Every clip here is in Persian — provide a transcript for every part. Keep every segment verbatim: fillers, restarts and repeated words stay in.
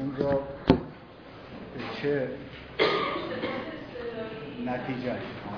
قانون را به چه نتیجه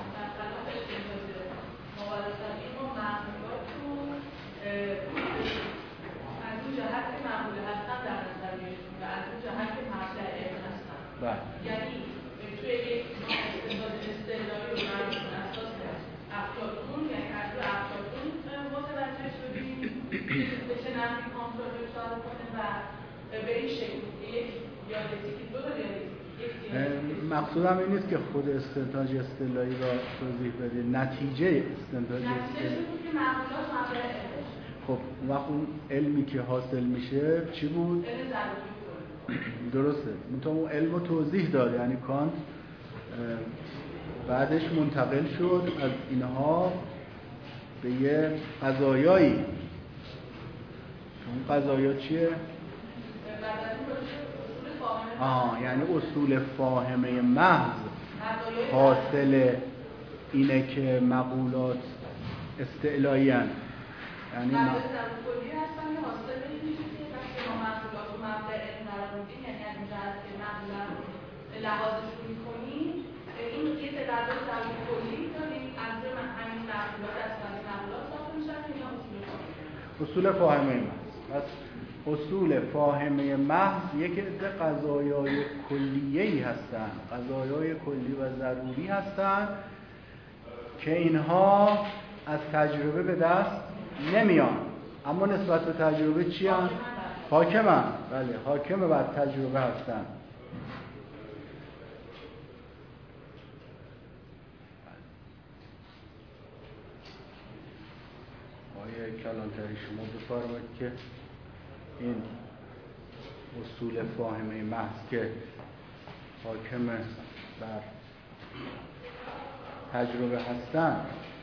از اون جهت که معمول هستن در نظر میشون و از اون جهت که مبدأ علم هستن. یعنی توی یک استدلال استدلالی رو مربوط بر اساس افلاطون، یعنی از روی افلاطون متوجه شدیم به چه نحوی کانت را ارسال کنه و به این شکل یک دیالکتیک دو تا دیالکتیک. مقصودم این نیست که خود استنتاج استدلالی را توضیح بدید، نتیجه استنتاج استدلالی. نتیجه بود که معمولات مبدأ علم. خب وقت اون علمی که حاصل میشه چی بود؟ علم ضروری. درسته. منتها اون علم رو توضیح داد، یعنی کانت بعدش منتقل شد از اینها به یه قضایایی. اون قضایا چیه؟ آها، یعنی اصول فاهمه محض حاصل اینه که مقولات استعلایی هستند. یعنی مبدأ ضروری هستن که حاصل اینه که وقتی ما مقولات و مبدأ علم قرار میدیم، یعنی از اینجا هست که معمولا لحاظش میکنیم، این یه تعداد ضروری کلی داریم از همین مقولات از همین مقولات ساخته میشن که اینا اصول فاهمه اصول فاهمه محض. پس اصول فاهمه محض یک عده قضایای کلیه‌ای هستند، قضایای کلی و ضروری هستند که اینها از تجربه به دست نمیان، اما نسبت به تجربه چی هم؟ حاکمن. بله، حاکم بر تجربه هستن. آیه کلانتری شما بفرمایید که این اصول فاهمه محض که حاکم بر تجربه هستن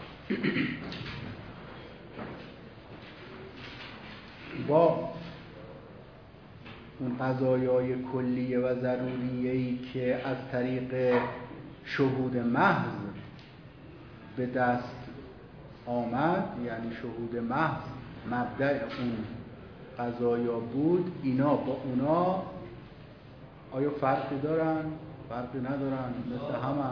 با اون قضایای کلیه و ضروریه‌ای که از طریق شهود محض به دست آمد، یعنی شهود محض مبدأ اون قضایا بود، اینا با اونا آیا فرقی دارن؟ فرقی ندارن؟ مثل همه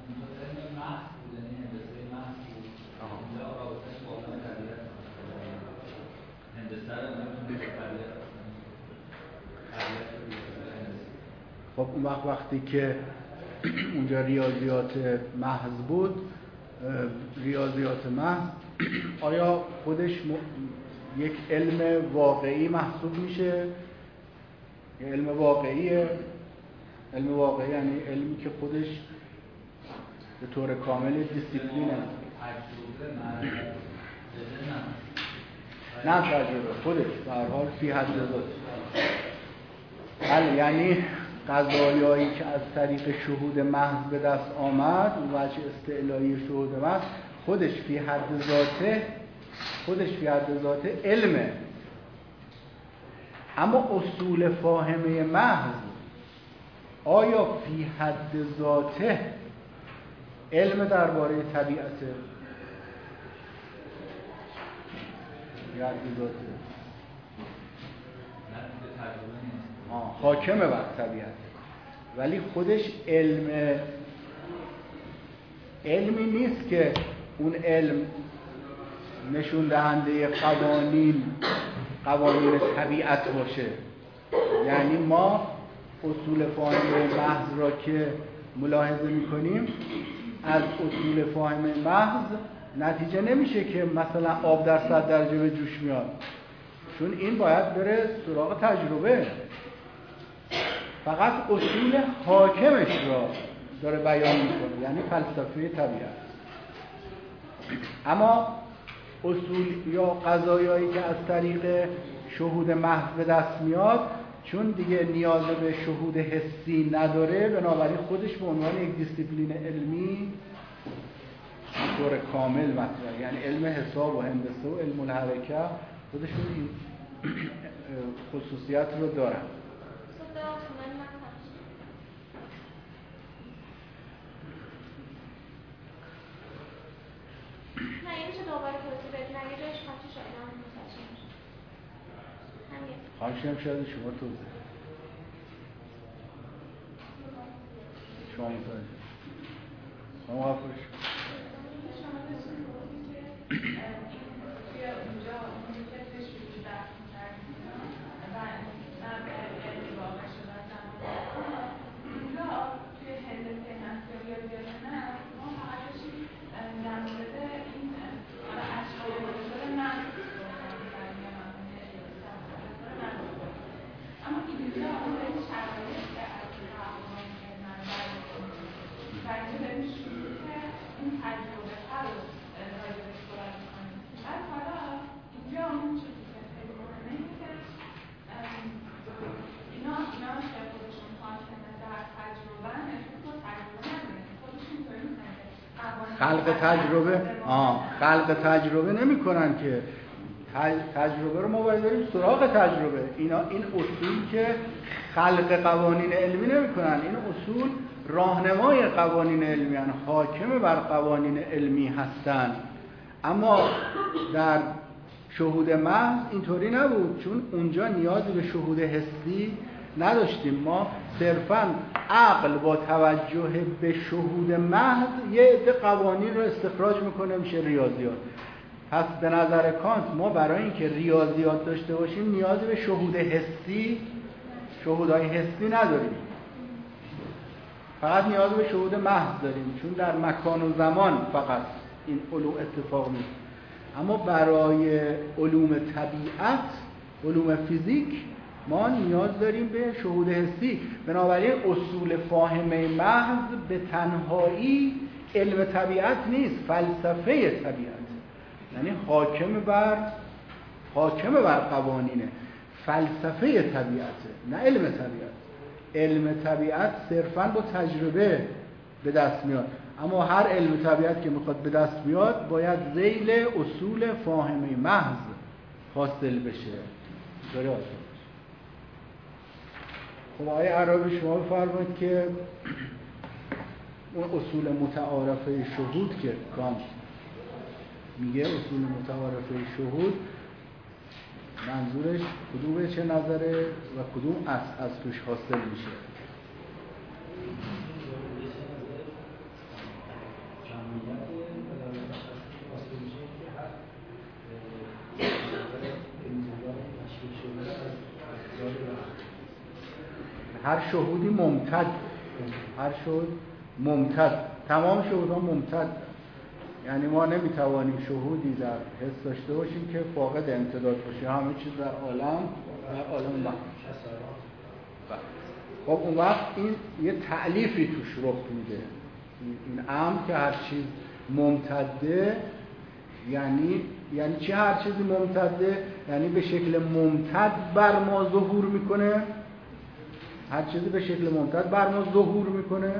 خب اون وقت وقتی که اونجا ریاضیات محض بود، ریاضیات محض آیا خودش م... یک علم واقعی محسوب میشه؟ یه علم واقعیه؟ علم واقعی یعنی علمی که خودش به طور کامل دیسیپلینه. نه تجربه خودش به هر حال فی حد ذات. بله، یعنی قضایایی که از طریق شهود محض به دست آمد، اون وجه استعلایی شهود محض خودش فی حد ذاته خودش فی حد ذاته علمه. اما اصول فاهمه محض آیا فی حد ذاته علم درباره طبیعته؟ فی حد ذاته آه، حاکمه بر طبیعت، ولی خودش علم علمی نیست که اون علم نشون دهنده قوانین قوانین طبیعت باشه. یعنی ما اصول فاهمه محض را که ملاحظه می‌کنیم، از اصول فاهمه محض نتیجه نمیشه که مثلا آب در صد درجه به جوش میاد، چون این باید بره سراغ تجربه. فقط اصول حاکمش را داره بیان میکنه، یعنی فلسفه طبیعت. اما اصول یا قضایایی که از طریق شهود محض به دست میاد، چون دیگه نیاز به شهود حسی نداره، بنابراین خودش به عنوان یک دیسیپلین علمی به طور کامل مطرحه. یعنی علم حساب و هندسه و علم الحرکه خودشون این خصوصیت رو دارن. نه این چه دوباره توضیح بدید، اگه جایش خاطی شده هم متوجه میشه. خواهشم شاید شما توضیح. شما متوجه شما غفورش خلق تجربه آه خلق تجربه نمی کنن که تجربه رو ما باید داریم سراغ تجربه. اینا این اصول که خلق قوانین علمی نمی کنن، این اصول راهنمای قوانین علمی هستند، حاکم بر قوانین علمی هستند. اما در شهود محض اینطوری نبود، چون اونجا نیازی به شهود حسی نداشتیم. ما صرفاً عقل با توجه به شهود محض یه عده قوانین رو استخراج میکنه، میشه ریاضیات. پس به نظر کانت ما برای اینکه ریاضیات داشته باشیم نیازی به شهود حسی شهودهای حسی نداریم، فقط نیاز به شهود محض داریم، چون در مکان و زمان فقط این علوم اتفاق میفته. اما برای علوم طبیعت، علوم فیزیک، ما نیاز داریم به شهود حسی. بنابراین اصول فاهمه محض به تنهایی علم طبیعت نیست، فلسفه طبیعت، یعنی حاکم بر حاکم بر قوانینه، فلسفه طبیعته، نه علم طبیعت. علم طبیعت صرفاً با تجربه به دست میاد، اما هر علم طبیعت که میخواد به دست بیاد باید ذیل اصول فاهمه محض حاصل بشه. داره حاصل بشه. خب آقای عرابی شما بفرمایید که اون اصول متعارفه شهود که کانت میگه اصول متعارفه شهود، منظورش کدوم چه نظره و کدوم از از توش حاصل میشه؟ هر شهودی ممتد، هر شهود ممتد، تمام شهودها ممتد. یعنی ما نمیتوانیم شهودی در حس داشته باشیم که فاقد امتداد باشه. همه چیز در عالم در عالم محض. خب اون وقت این یه تألیفی توش رخ میده. این امر که هر چیز ممتده، یعنی یعنی چی هر چیزی ممتده؟ یعنی به شکل ممتد بر ما ظهور میکنه. هر چیزی به شکل ممتد بر ما ظهور میکنه.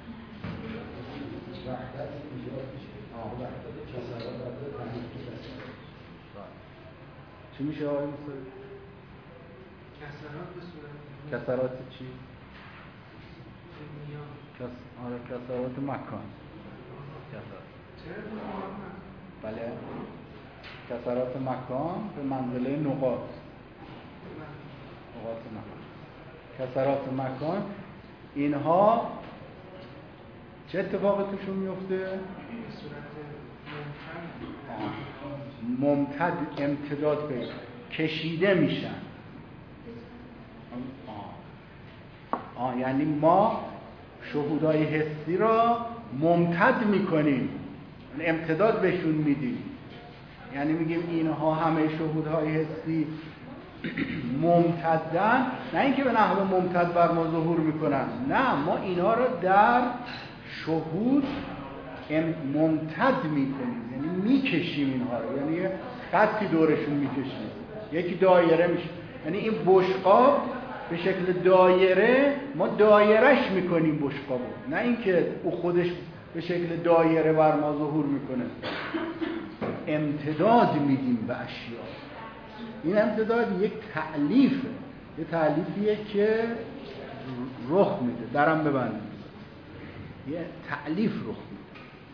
چی میشه آقای مصطفی؟ کسرات به صورت کسرات چی؟ کس... آره کسرات مکان. کسرات. بله. کسرات مکان به منزله نقاط. نقاط مکان. کسرات مکان اینها چه اتفاقی توشون میفته؟ به صورت ممتد امتداد پیدا کشیده میشن. آه. آه. یعنی ما شهودهای حسی را ممتد میکنیم، امتداد بهشون میدیم. یعنی میگیم اینها همه شهودهای حسی ممتدن، نه اینکه به نحو ممتد بر ما ظهور میکنن، نه، ما اینا را در شهود ممتد میکنیم، یعنی میکشیم اینها رو، یعنی یه خطی دورشون میکشیم، یکی دایره میشه. یعنی این بشقاب به شکل دایره ما دایرش میکنیم بشقابو، نه اینکه او خودش به شکل دایره بر ما ظهور میکنه. امتداد میدیم به اشیا. این امتداد یک تألیفه، یه تألیفیه که رخ میده. درم ببندیم، یه تألیف رخ میده.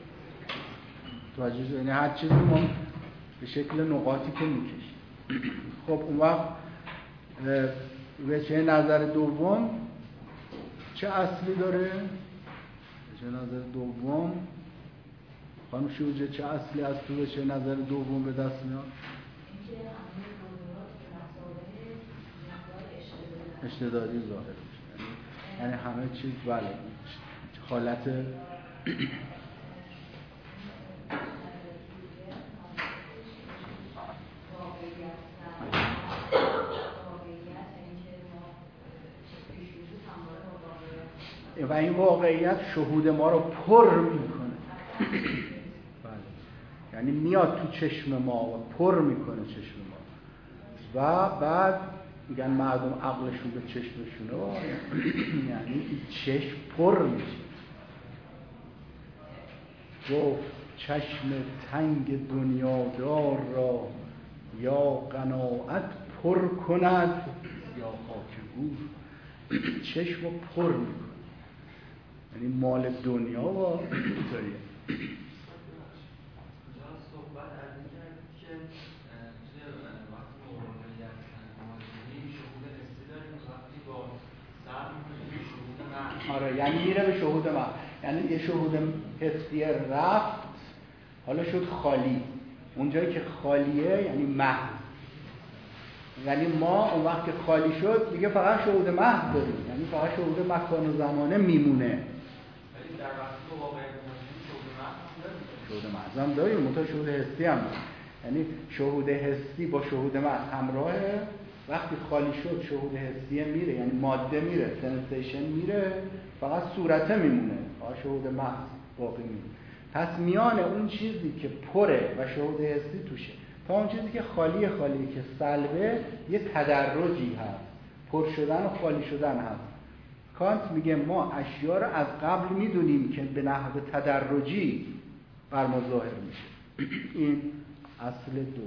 توجه، یعنی هر چیزی ما به شکل نقاطی که میکشیم. خب اون وقت وجه نظر دوم چه اصلی داره؟ وجه نظر دوم خانم شوجه چه اصلی از تو وجه نظر دوم به دست میاد؟ اشتدادی ظاهر میشه، یعنی همه چیز بله حالت و این واقعیت شهود ما رو پر میکنه. بله. یعنی میاد تو چشم ما و پر میکنه چشم ما و بعد میگن مردم عقلشون به چشمشونه یعنی این چشم پر میشه. گفت چشم تنگ دنیادار را یا قناعت پر کند یا خاک گور. چشم رو پر میکنه، یعنی مال دنیا و اینطوریه. صحبت از این کرد که توی وقتی واقعیت مواجهی شهود حسی داریم، وقتی با سر میکنیم شهود محض. آره یعنی میره به شهود محض، یعنی یه شهود حسی رفت حالا شد خالی. اونجایی که خالیه یعنی محض. یعنی ما اون وقت که خالی شد دیگه فقط شهود محض داریم، یعنی فقط شهود مکان و زمانه میمونه. ولی در وقتی که واقعیت مواجهی شهود محض داریم. شهود محض هم داریم، منتها شهود حسی هم داریم. یعنی شهود حسی با شهود محض همراهه. وقتی خالی شد شهود حسی میره، یعنی ماده میره، سنسیشن میره، فقط صورته میمونه، فقط شهود محض باقی میمونه. پس میان اون چیزی که پره و شهود حسی توشه تا اون چیزی که خالی خالی که سلبه یه تدرجی هست، پر شدن و خالی شدن هست. کانت میگه ما اشیا رو از قبل میدونیم که به نحو تدرجی بر ما ظاهر میشه. این اصل دو.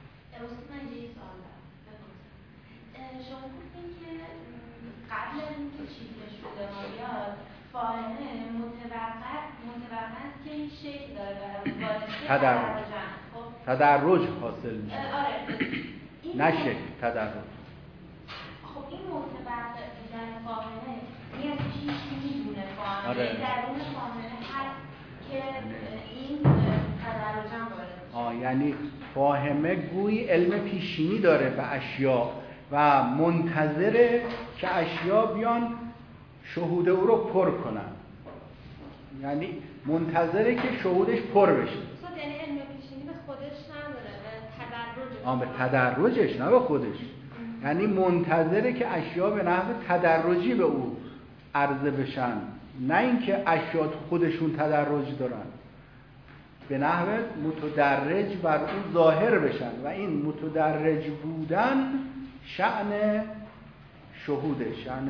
شما گفتین که قبل از اینکه چیز شده ها بیاد فاهمه متوقت متوقت که این شکل داره برای تدرج تدرج حاصل میشه. آره نه شکل تدرج. خب این متوقت بودن فاهمه میاد پیش میدونه فاهمه آره. درون فاهمه هست که این تدرج هم وارد. آه یعنی فاهمه گویی علم پیشینی داره به اشیا و منتظره که اشیا بیان شهود او رو پر کنن، یعنی منتظره که شهودش پر بشه. خب یعنی علم پیشینی به خودش نداره، به تدرجش. آه به تدرجش نه به خودش. یعنی منتظره که اشیا به نحو تدرجی به او عرضه بشن، نه اینکه اشیا خودشون تدرج دارن، به نحو متدرج بر او ظاهر بشن و این متدرج بودن شأن شهوده، شأن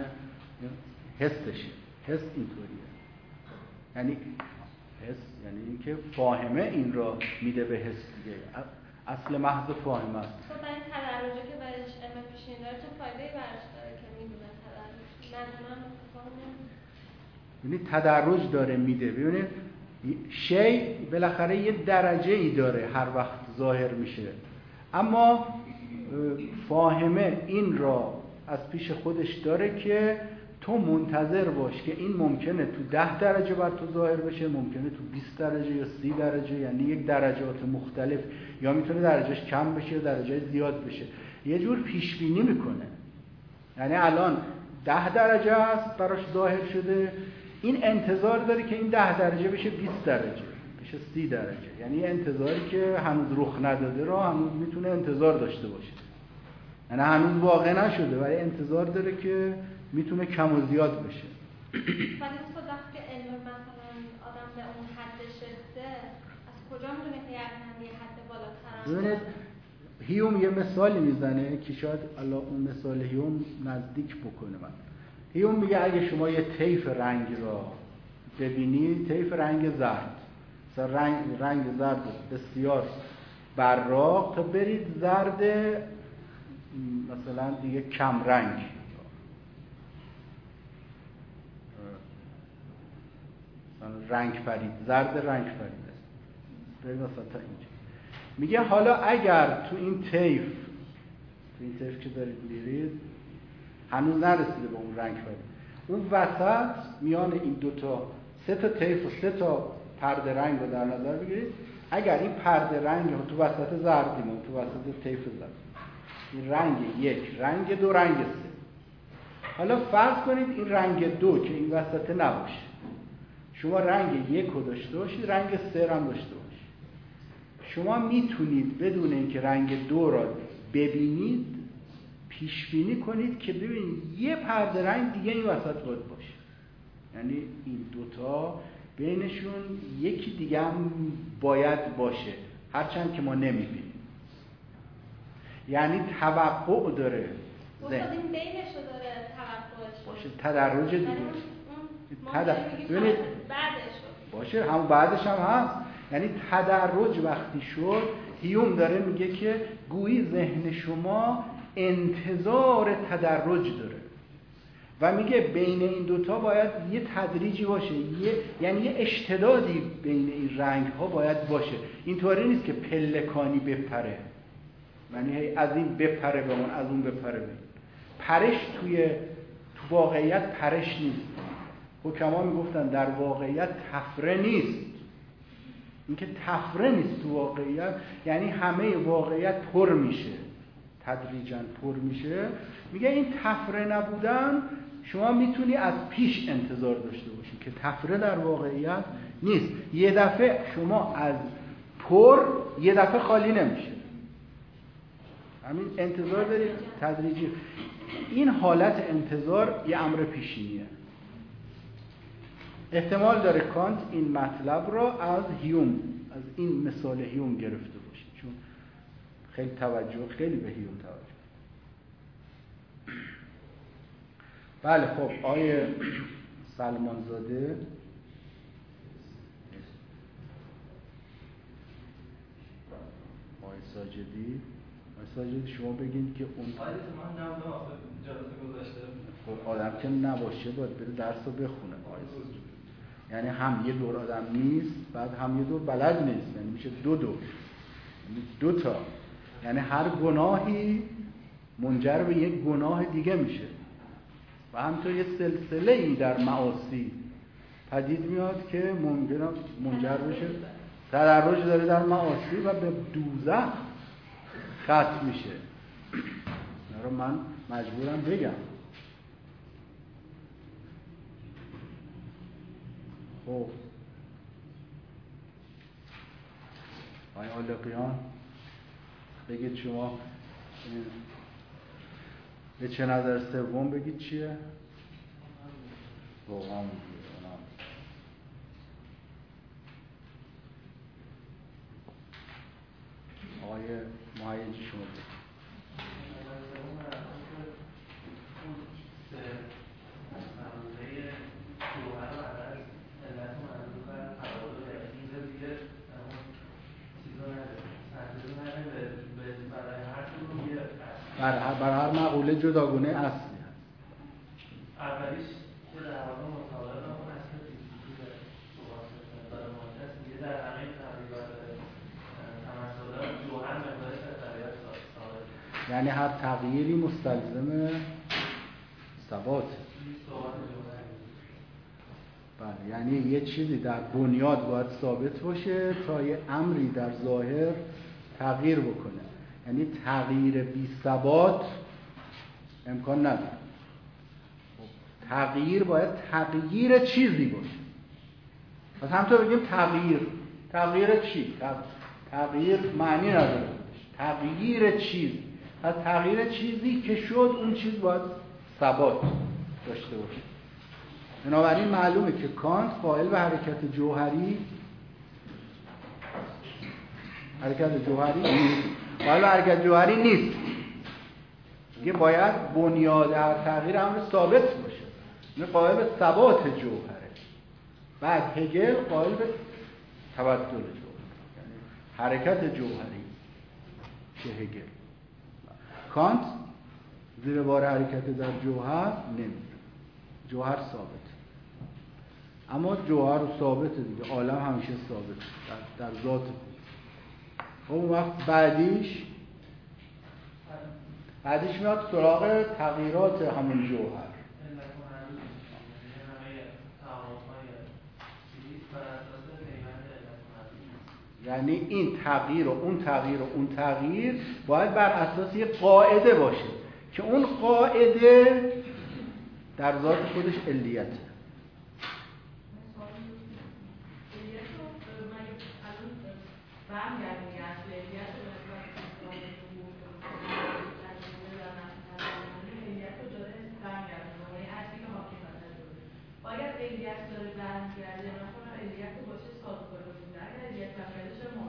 حسشه. حس اینطوریه، یعنی حس یعنی اینکه فاهمه این را میده به حس دیگه. اصل محض فاهمه است. خب این تدرجی که برش علم پیشین داره چه فایده‌ای برش داره که میدونه تدرج؟ من من یعنی تدرج داره میده. ببینید شی بالاخره یه درجه ای داره هر وقت ظاهر میشه، اما فاهمه این را از پیش خودش داره که تو منتظر باش که این ممکنه تو ده درجه بر تو ظاهر بشه، ممکنه تو بیست درجه یا سی درجه، یعنی یک درجات مختلف، یا میتونه درجهش کم بشه یا درجه زیاد بشه. یه جور پیش بینی میکنه، یعنی الان ده درجه است براش ظاهر شده، این انتظار داره که این ده درجه بشه بیست درجه، بشه سی درجه، یعنی انتظاری که هنوز رخ نداده را هنوز میتونه انتظار داشته باشه، یعنی هنوز واقع نشده ولی انتظار داره که میتونه کم و زیاد بشه. ولی تو وقتی که علم مثلا آدم به اون حد رسیده، از کجا میدونه که یه حد بالاتر؟ ببینید هیوم یه مثالی میزنه که شاید الله اون مثال هیوم نزدیک بکنه. من هیوم میگه اگه شما یه طیف رنگ را ببینید، طیف رنگ زرد، مثلا رنگ رنگ زرد بسیار براق، تا برید زرد مثلا دیگه کم رنگ، رنگ پرید، زرد رنگ پرید برید مثلا تا اینجا. میگه حالا اگر تو این طیف تو این طیف که دارید میرید هنوز نرسیده به اون رنگ پرید، اون وسط میان این دوتا سه تا طیف و سه تا پرده رنگ رو در نظر بگیرید. اگر این پرده رنگ رو تو وسط زردیم و تو وسط طیف زرد، این رنگ یک، رنگ دو، رنگ سه. حالا فرض کنید این رنگ دو که این وسط نباشه، شما رنگ یک رو داشته باشید، رنگ سه رو هم داشته باشید. شما میتونید بدون اینکه رنگ دو را ببینید پیش بینی کنید که ببینید یه پرده رنگ دیگه این وسط باید باشه، یعنی این دوتا بینشون یکی دیگه هم باید باشه، هرچند که ما نمیبینیم. یعنی توقع داره ذهن این بینشو داره توقعش باشه، تدرج دیگه تدرج ببینید بعدش باشه، همون بعدش هم هست. یعنی تدرج وقتی شد، هیوم داره میگه که گویی ذهن شما انتظار تدرج داره و میگه بین این دوتا باید یه تدریجی باشه، یه یعنی یه اشتدادی بین این رنگ ها باید باشه. اینطوری نیست که پلکانی بپره، یعنی از این بپره به اون، از اون بپره به این. پرش توی تو واقعیت پرش نیست. حکما میگفتن در واقعیت تفره نیست. اینکه تفره نیست تو واقعیت یعنی همه واقعیت پر میشه، تدریجاً پر میشه. میگه این تفره نبودن شما میتونی از پیش انتظار داشته باشی که تفره در واقعیت نیست. یه دفعه شما از پر یه دفعه خالی نمیشه، همین انتظار دارید تدریجی. این حالت انتظار یه امر پیشینیه. احتمال داره کانت این مطلب را از هیوم، از این مثال هیوم گرفته باشه، چون خیلی توجه خیلی به هیوم توجه. بله خب آیه سلمانزاده آیه ساجدی آیه ساجدی شما بگید که اون آیه من نام آخر جلسه گذاشته خب آدم که نباشه باید بره درس رو بخونه. یعنی هم یه دور آدم نیست، بعد هم یه دور بلد نیست، یعنی میشه دو دور، یعنی دو تا، یعنی هر گناهی منجر به یک گناه دیگه میشه و همینطور یه سلسله ای در معاصی پدید میاد که ممکنه منجر بشه تدرج داره در معاصی و به دوزخ ختم میشه. اینا رو من مجبورم بگم. خب آقای آلقیان بگید شما به چه نظر سوم بگید چیه؟ واقعا آقای معینجی شما بگید. بر هر بر هر مقوله جداگونه اصلی هست. اولیش که در واقع مطابق اون اصل فیزیکی به صحبت مادرس میگه در همه تغییرات تمثلات جوهر مقدار تغییرات ثابت، یعنی هر تغییری مستلزم ثبات. بله، یعنی یه چیزی در بنیاد باید ثابت باشه تا یه امری در ظاهر تغییر بکنه. یعنی تغییر بی ثبات امکان نداره. تغییر باید تغییر چیزی باشه. پس همطور بگیم تغییر تغییر چی؟ تغییر معنی نداره. تغییر چیز، از تغییر چیزی که شد اون چیز باید ثبات داشته باشه. بنابراین معلومه که کانت قائل به حرکت جوهری حرکت جوهری نیست. قائل به حرکت جوهری نیست. میگه باید بنیاد هر تغییر امر ثابت باشه. میگه قائل به ثبات جوهره. بعد هگل قائل به تبدل جوهر، یعنی حرکت جوهری که هگل. کانت زیر بار حرکت در جوهر نمیره. جوهر ثابت، اما جوهر ثابت دیگه، عالم همیشه ثابت در, در ذات. خب اون وقت بعدیش بعدیش میاد سراغ تغییرات همون جوهر. یعنی این تغییر و اون تغییر و اون تغییر باید بر اساس یک قاعده باشه که اون قاعده در ذات خودش علیته. باید علیت داره برمیگرده نکنه علیت باشه سازگار بوده اگر علیت برمیگرده چه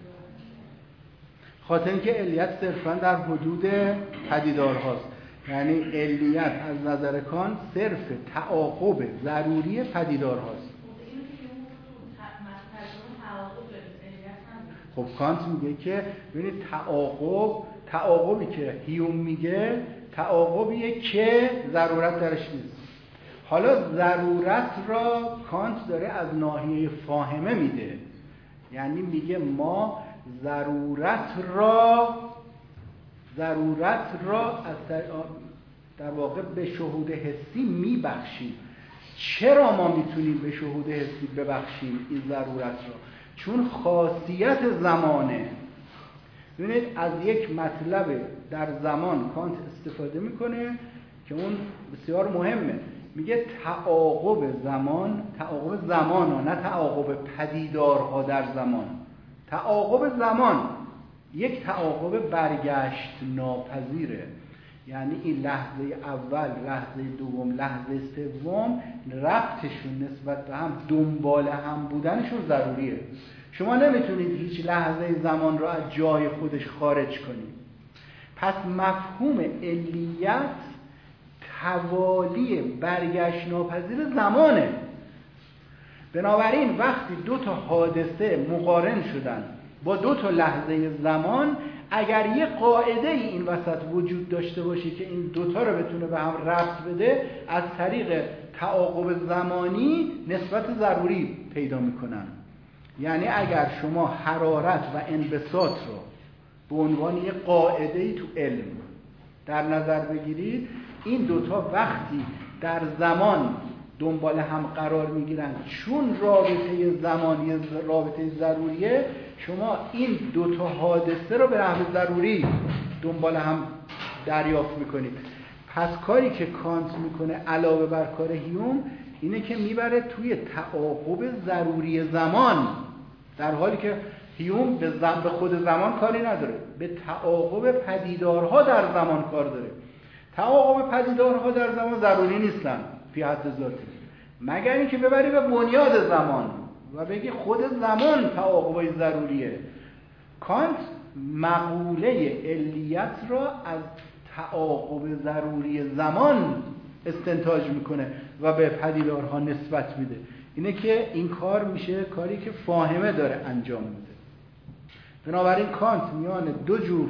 موقع خاطر اینکه علیت صرفا در حدود پدیدارهاست، یعنی علیت از نظر کانت صرف تعاقب ضروری پدیدارهاست. خب کانت میگه که ببینید تعاقب تعاقبی که هیوم میگه تعاقبیه که ضرورت درش نیست. حالا ضرورت را کانت داره از ناحیه فاهمه میده، یعنی میگه ما ضرورت را ضرورت را از در واقع به شهود حسی میبخشیم. چرا ما میتونیم به شهود حسی ببخشیم این ضرورت را؟ چون خاصیت زمانه. ببینید از یک مطلب در زمان کانت استفاده میکنه که اون بسیار مهمه، میگه تعاقب زمان، تعاقب زمان ها، نه تعاقب پدیدارها در زمان. تعاقب زمان یک تعاقب برگشت ناپذیره، یعنی این لحظه اول، لحظه دوم، لحظه سوم ربطشون نسبت به هم، دنبال هم بودنشون ضروریه. شما نمیتونید هیچ لحظه زمان رو از جای خودش خارج کنید. پس مفهوم علیت توالی برگشت ناپذیر زمانه. بنابراین وقتی دو تا حادثه مقارن شدن با دو تا لحظه زمان، اگر یه قاعده ای این وسط وجود داشته باشه که این دوتا رو بتونه به هم ربط بده، از طریق تعاقب زمانی نسبت ضروری پیدا میکنن. یعنی اگر شما حرارت و انبساط رو به عنوان یه قاعده ای تو علم در نظر بگیرید، این دوتا وقتی در زمان دنبال هم قرار میگیرن، چون رابطه زمانی رابطه ضروریه، شما این دوتا حادثه رو به نحو ضروری دنبال هم دریافت میکنید. پس کاری که کانت میکنه علاوه بر کار هیوم اینه که میبره توی تعاقب ضروری زمان، در حالی که هیوم به, زم به خود زمان کاری نداره، به تعاقب پدیدارها در زمان کار داره. تعاقب پدیدارها در زمان ضروری نیستن فی حد ذاتی، مگر اینکه ببری به بنیاد زمان و بگی خود زمان تعاقبای ضروریه. کانت مقوله علیت را از تعاقب ضروری زمان استنتاج میکنه و به پدیدارها نسبت میده. اینه که این کار میشه کاری که فاهمه داره انجام میده. بنابراین کانت میان دو جور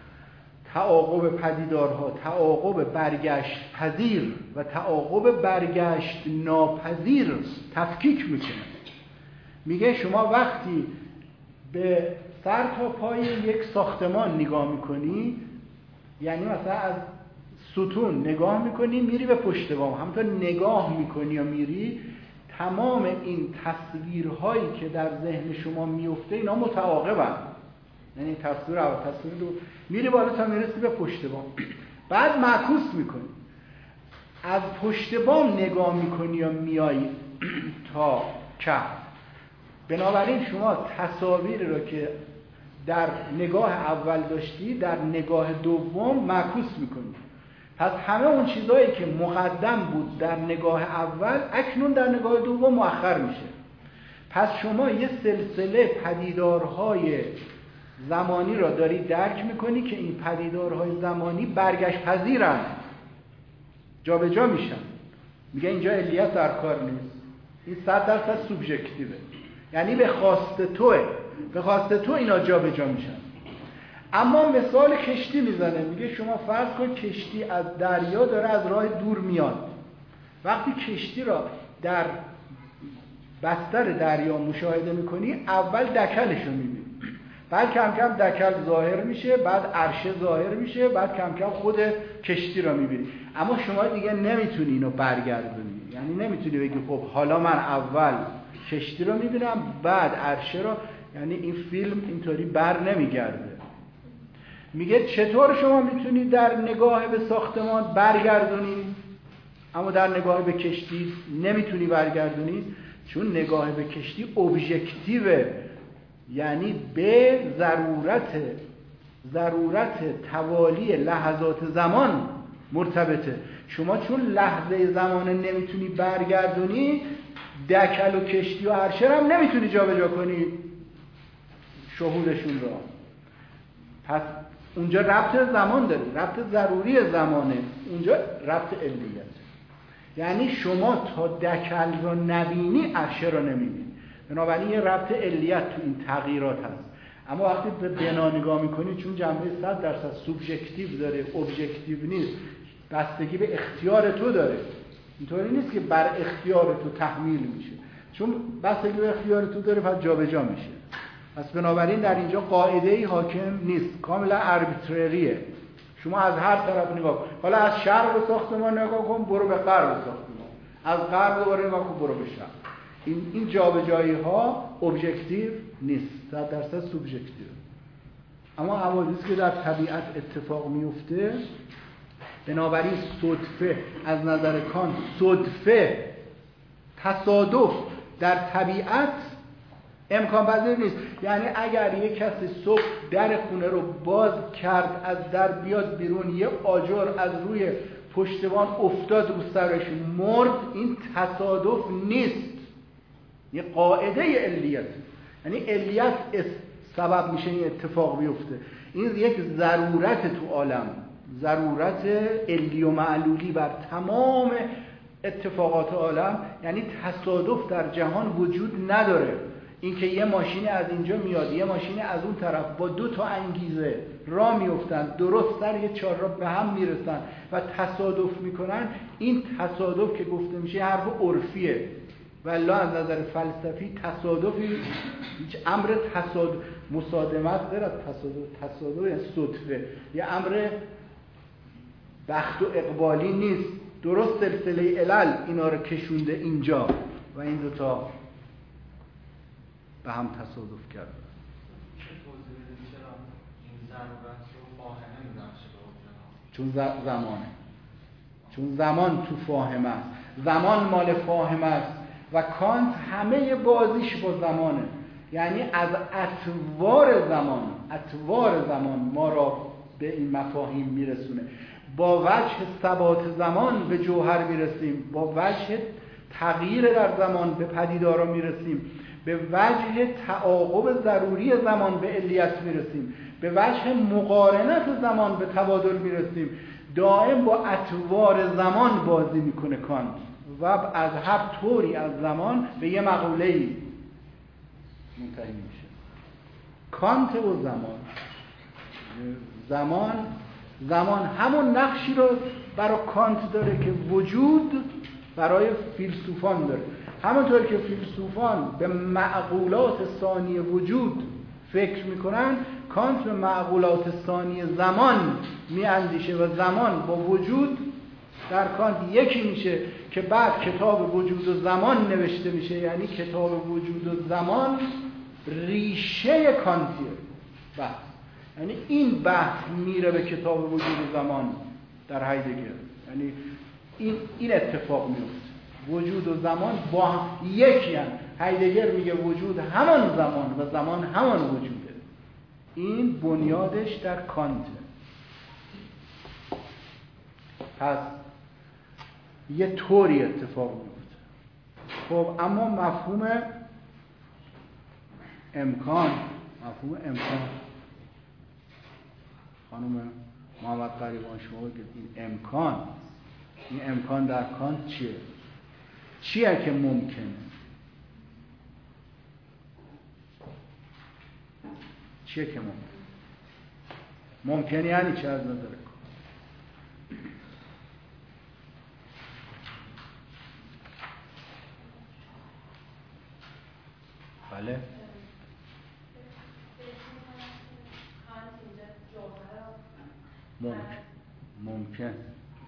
تعاقب پدیدارها، تعاقب برگشت پذیر و تعاقب برگشت ناپذیر تفکیک میکنه. میگه شما وقتی به سر تا پای یک ساختمان نگاه میکنی، یعنی مثلا از ستون نگاه میکنی میری به پشت بام، همونطور نگاه میکنی یا میری، تمام این تصویرهایی که در ذهن شما میفته اینا متعاقبن. یعنی تصویر اول، تصویر دو، میری بالا تا میرسی به پشت بام، بعد معکوس میکنی، از پشت بام نگاه میکنی یا میای تا کف. بنابراین شما تصاویر رو که در نگاه اول داشتی در نگاه دوم معکوس میکنی. پس همه اون چیزایی که مقدم بود در نگاه اول اکنون در نگاه دوم مؤخر میشه. پس شما یه سلسله پدیدارهای زمانی را داری درک میکنی که این پدیدارهای زمانی برگشت پذیرن، جا به جا میشن. میگه اینجا علیت در کار نیست، این صد درصد سوبژکتیوه، یعنی به خواست توه، به خواست تو اینا جا به جا میشن. اما مثال کشتی میزنه، میگه شما فرض کن کشتی از دریا داره از راه دور میاد. وقتی کشتی را در بستر دریا مشاهده میکنی، اول دکلش رو میبینی، بعد کم کم دکل ظاهر میشه، بعد عرشه ظاهر میشه، بعد کم کم خود کشتی رو میبینی. اما شما دیگه نمیتونی اینو برگردونی، یعنی نمیتونی بگی خب حالا من اول کشتی رو میبینم بعد عرشه رو، یعنی این فیلم اینطوری بر نمیگرده. میگه چطور شما میتونید در نگاه به ساختمان برگردونید اما در نگاه به کشتی نمیتونی برگردونید؟ چون نگاه به کشتی ابژکتیوه، یعنی به ضرورت ضرورت توالی لحظات زمان مرتبطه. شما چون لحظه زمان نمیتونی برگردونی، دکل و کشتی و عرشه هم نمیتونی جابجا کنی شهودشون را. پس اونجا ربط زمان داره، ربط ضروری زمانه، اونجا ربط علیت. یعنی شما تا دکل را نبینی عرشه را نمیبینی. بنابراین یه ربط علیت تو این تغییرات هست. اما وقتی به بنا نگاه میکنی، چون جنبه صد درصد سوبژکتیو داره، ابژکتیو نیست، بستگی به اختیار تو داره. اینطوری نیست که بر اختیار تو تحمیل میشه، چون بستگی به اختیار تو داره پس جابجا میشه. پس بنابراین در اینجا قاعده‌ای حاکم نیست، کاملا اربیتریه. شما از هر طرف نگاه کن، حالا از شرق به ساختمان نگاه کن برو به غرب ساختمان، از غرب دوباره نگاه کن برو به شرق. این این جابجایی ها ابژکتیو نیست، صد درصد سوبژکتیو. اما حوادثی که در طبیعت اتفاق میفته، بنابراین صدفه از نظر کانت، صدفه تصادف در طبیعت امکان پذیر نیست. یعنی اگر یک کسی صبح در خونه رو باز کرد، از در بیاد بیرون، یه آجر از روی پشتوان افتاد رو سرش مرد، این تصادف نیست، یه قاعده علیت. یعنی علیت سبب میشه این اتفاق بیفته. این یک ضرورت تو عالم، ضرورت علی و معلولی بر تمام اتفاقات عالم. یعنی تصادف در جهان وجود نداره. اینکه یه ماشین از اینجا میاد، یه ماشین از اون طرف، با دو تا انگیزه راه میافتن، درست سر یه چهارراه به هم میرسن و تصادف میکنن، این تصادف که گفته میشه حرف عرفیه. والله از نظر فلسفی تصادفی هیچ امر تصادف مصادمت داره. تصادف تصادف یعنی صدفه، یه امر بخت و اقبالی نیست. درست سلسله علل اینا رو کشونده اینجا و این دوتا به هم تصادف کرده. چون زمانه، چون زمان تو فاهمه است، زمان مال فاهمه است و کانت همه بازیش با زمانه. یعنی از اطوار زمان، اطوار زمان ما را به این مفاهیم میرسونه. با وجه ثبات زمان به جوهر میرسیم، با وجه تغییر در زمان به پدیدارا میرسیم، به وجه تعاقب ضروری زمان به علیت میرسیم، به وجه مقارنت زمان به تبادل میرسیم. دائم با اطوار زمان بازی میکنه کانت و از هر طوری از زمان به یه مقوله‌ای منتهی میشه. کانت و زمان زمان زمان همون نقشی رو برای کانت داره که وجود برای فیلسوفان داره. همونطور که فیلسوفان به معقولات ثانی وجود فکر میکنن، کانت به معقولات ثانی زمان میاندیشه و زمان با وجود در کانت یکی میشه که بعد کتاب وجود و زمان نوشته میشه. یعنی کتاب وجود و زمان ریشه کانتیه بحث. یعنی این بحث میره به کتاب وجود و زمان در هایدگر. یعنی این این اتفاق میفته، وجود و زمان با هم یکی هم. هایدگر میگه وجود همان زمان و زمان همان وجوده. این بنیادش در کانته. پس یه طوری اتفاق میفته. خب اما مفهوم امکان، مفهوم امکان، خانم محمد قریبان شما بگید این امکان، این امکان در کانت چیه؟ چیه که ممکنه؟ چیه که ممکنه؟ ممکنه یعنی چه از نظر کانت؟ بله؟ ممکن ممکن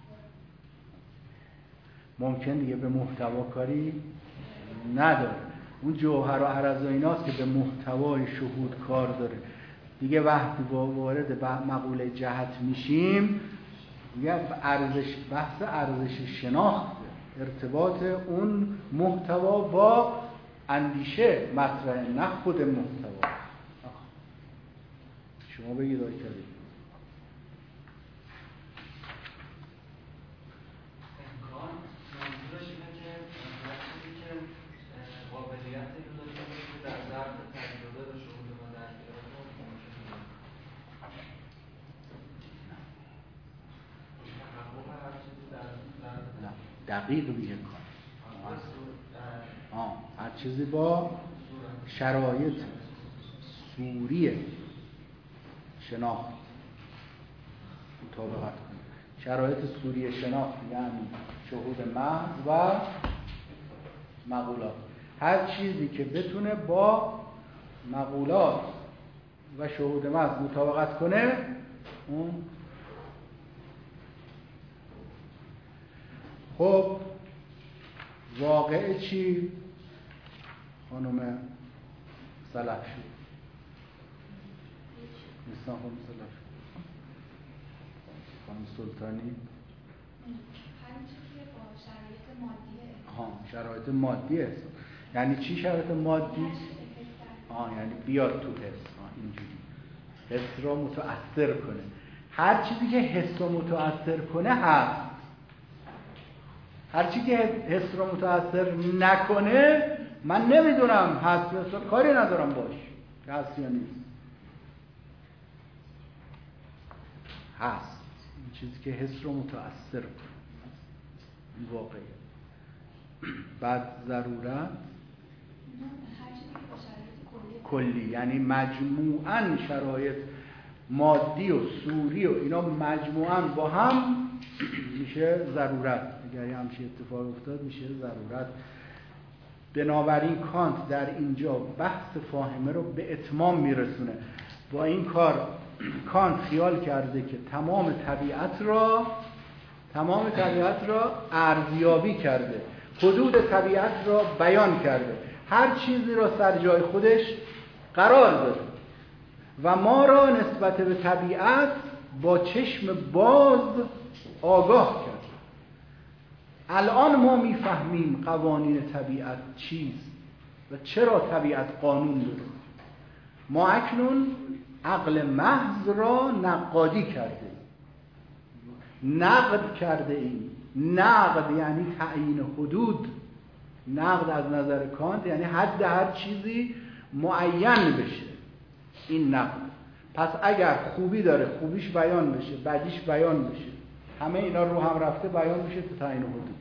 ممکن دیگه به محتوا کاری نداره. اون جوهر و عرض و ایناست که به محتوای شهود کار داره دیگه. وقتی وارد مقوله جهت میشیم دیگه ارزش، بحث ارزش شناخت، ارتباط اون محتوا با اندیشه مطرح، نه خود محتوا. شما بگید آقای کریم. امکان منظورش اینه که هر چیزی که قابلیت اینو داشته باشه که در ظرف تجربه و شهود ما در بیاره ممکنه تحقق هر چیزی در ظرف دقیق میگه کار آه هر چیزی با شرایط سوری شناخت مطابقت کنه. شرایط سوری شناخت یعنی شهود محض و مقولات. هر چیزی که بتونه با مقولات و شهود محض مطابقت کنه اون. خب واقع چی؟ خانم سلف شد نیستان خانم سلف شد خانم سلطانی هر چیزی که با شرایط مادیه ها شرایط مادی هست. یعنی چی شرایط مادی؟ آه یعنی بیاد تو حس. آه اینجوری حس را متأثر کنه. هر چیزی که حس را متأثر کنه هست. هر چیزی که حس را متأثر نکنه من نمیدونم هست یا نیست، کاری ندارم باش که هست یا نیست. هست این چیزی که حس رو متأثر کنه این واقعیه. بعد ضرورت کلی یعنی مجموعاً شرایط مادی و سوری و اینا مجموعاً با هم میشه ضرورت. اگر همچین اتفاق افتاد میشه ضرورت. بنابراین کانت در اینجا بحث فاهمه رو به اتمام میرسونه. با این کار کانت خیال کرده که تمام طبیعت را تمام طبیعت را ارزیابی کرده، حدود طبیعت را بیان کرده، هر چیزی را سر جای خودش قرار داده و ما را نسبت به طبیعت با چشم باز آگاه کرد. الان ما میفهمیم قوانین طبیعت چیست و چرا طبیعت قانون داره. ما اکنون عقل محض را نقادی کرده، نقد کرده ایم. نقد یعنی تعیین حدود. نقد از نظر کانت یعنی حد هر چیزی معین بشه. این نقد. پس اگر خوبی داره خوبیش بیان بشه، بدیش بیان بشه، همه اینا رو هم رفته بیان میشه تو تعیین حدود.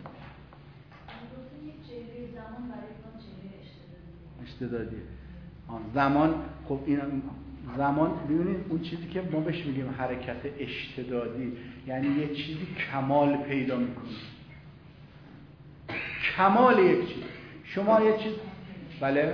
اشتدادیه. آن زمان خب این زمان ببینید اون چیزی که ما بهش میگیم حرکت اشتدادی یعنی یه چیزی کمال پیدا میکنه. کمال یک چیز. شما یه چیز بله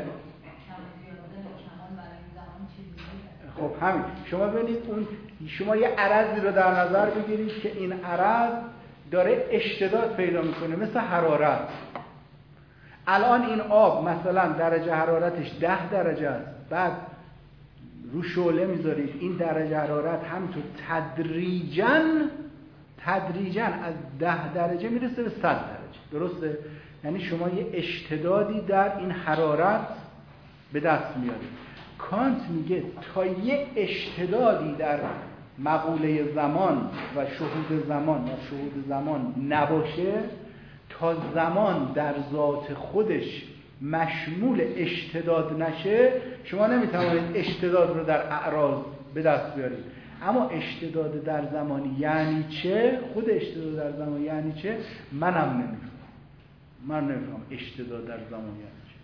خب همین شما ببینید اون شما یه عرضی رو در نظر بگیرید که این عرض داره اشتداد پیدا میکنه مثل حرارت. الان این آب مثلا درجه حرارتش ده درجه است، بعد رو شعله میذارید این درجه حرارت همینطور تدریجاً تدریجاً از ده درجه میرسه به صد درجه. درسته؟ یعنی شما یه اشتدادی در این حرارت به دست میارید. کانت میگه تا یه اشتدادی در مقوله زمان و شهود زمان و شهود زمان نباشه، تا زمان در ذات خودش مشمول اشتداد نشه شما نمیتوانید اشتداد رو در اعراض به دست بیارید. اما اشتداد در زمان یعنی چه؟ خود اشتداد در زمان یعنی چه؟ منم نمیفهم. من نمیفهم اشتداد در زمان یعنی چه.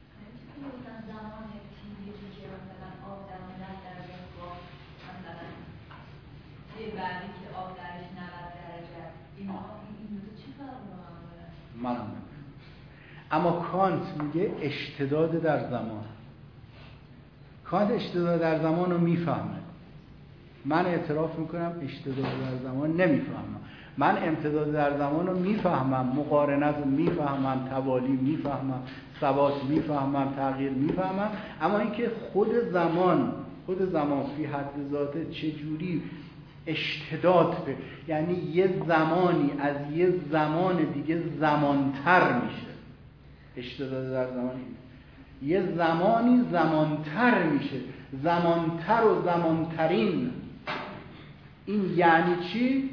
بعدی که آب درش نود درجه اینا این دو چه فرقی با هم داره؟ منم نمیفهم. اما کانت میگه اشتداد در زمان. کانت اشتداد در زمان رو میفهمه. من اعتراف میکنم اشتداد در زمان نمیفهمم. من امتداد در زمان رو میفهمم، مقارنت رو میفهمم، توالی میفهمم، ثبات میفهمم، تغییر میفهمم، اما اینکه خود زمان خود زمان فی حد ذاته چجوری اشتداد به، یعنی یه زمانی از یه زمان دیگه زمانتر میشه. اشتداد در زمان اینه. یه زمانی زمانتر میشه، زمانتر و زمانترین. این یعنی چی؟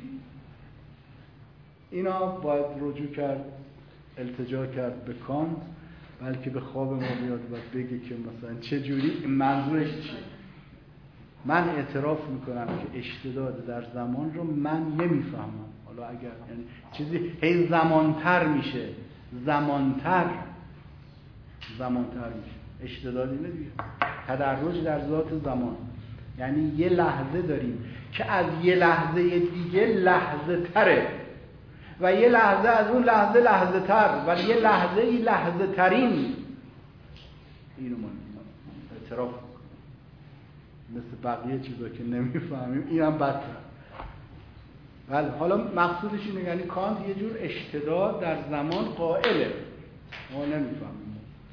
اینا باید رجوع کرد، التجا کرد به کانت، بلکه به خواب ما بیاد و بگه که مثلا چه جوری منظورش چیه. من اعتراف میکنم که اشتداد در زمان رو من نمیفهمم. حالا اگر یعنی چیزی هی زمانتر میشه، زمانتر زمانتر میشه، اشتداد اینه دیگه، تدرج در ذات زمان. یعنی یه لحظه داریم که از یه لحظه دیگه لحظه تره و یه لحظه از اون لحظه لحظه تر و یه لحظه ای لحظه ترین. اینو من اعتراف میکنم. مثل بقیه چیزا که نمیفهمیم اینم بدتر. ولی حالا مقصودش اینه، یعنی کانت یه جور اشتداد در زمان قائله، ما نمیفهمیم.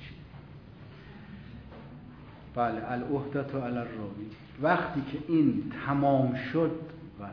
بله، العهدة علی الراوی. وقتی که این تمام شد، بله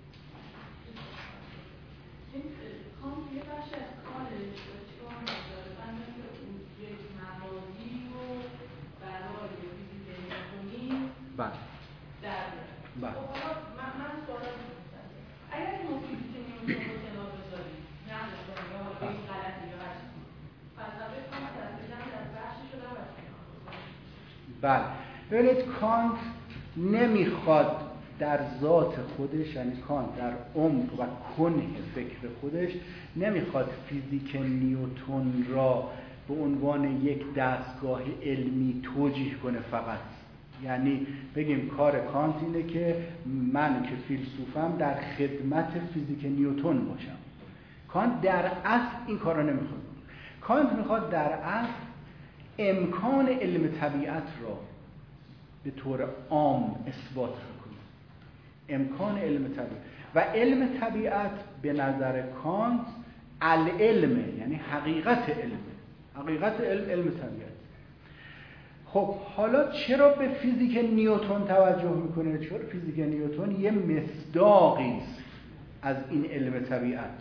کانت یه بخش از کارش رو چیکار می‌کنه؟ من که اون یک مبانی رو برای فیزیک نیوتنی بله در بله خب حالا من من سوال می‌پرسم، اگر ما فیزیک نیوتن رو کنار بذاریم، نقدش کنیم یا حالا این غلطی یا هر چیزی، فلسفه کانت دقیقاً در بخشی شده باید کنار بذاریم. بله ببینید، کانت نمیخواد در ذات خودش، یعنی کانت در عمق و کنه فکر خودش نمیخواد فیزیک نیوتن را به عنوان یک دستگاه علمی توجیه کنه فقط. یعنی بگیم کار کانت اینه که من که فیلسوفم در خدمت فیزیک نیوتن باشم. کانت در اصل این کار را نمیخواد. کانت میخواد در اصل امکان علم طبیعت را به طور عام اثبات کنه. امکان علم طبیعت و علم طبیعت به نظر کانت العلم، یعنی حقیقت علم، حقیقت علم علم طبیعت. خب حالا چرا به فیزیک نیوتن توجه میکنه؟ چرا فیزیک نیوتن یه مصداقی است از این علم طبیعت.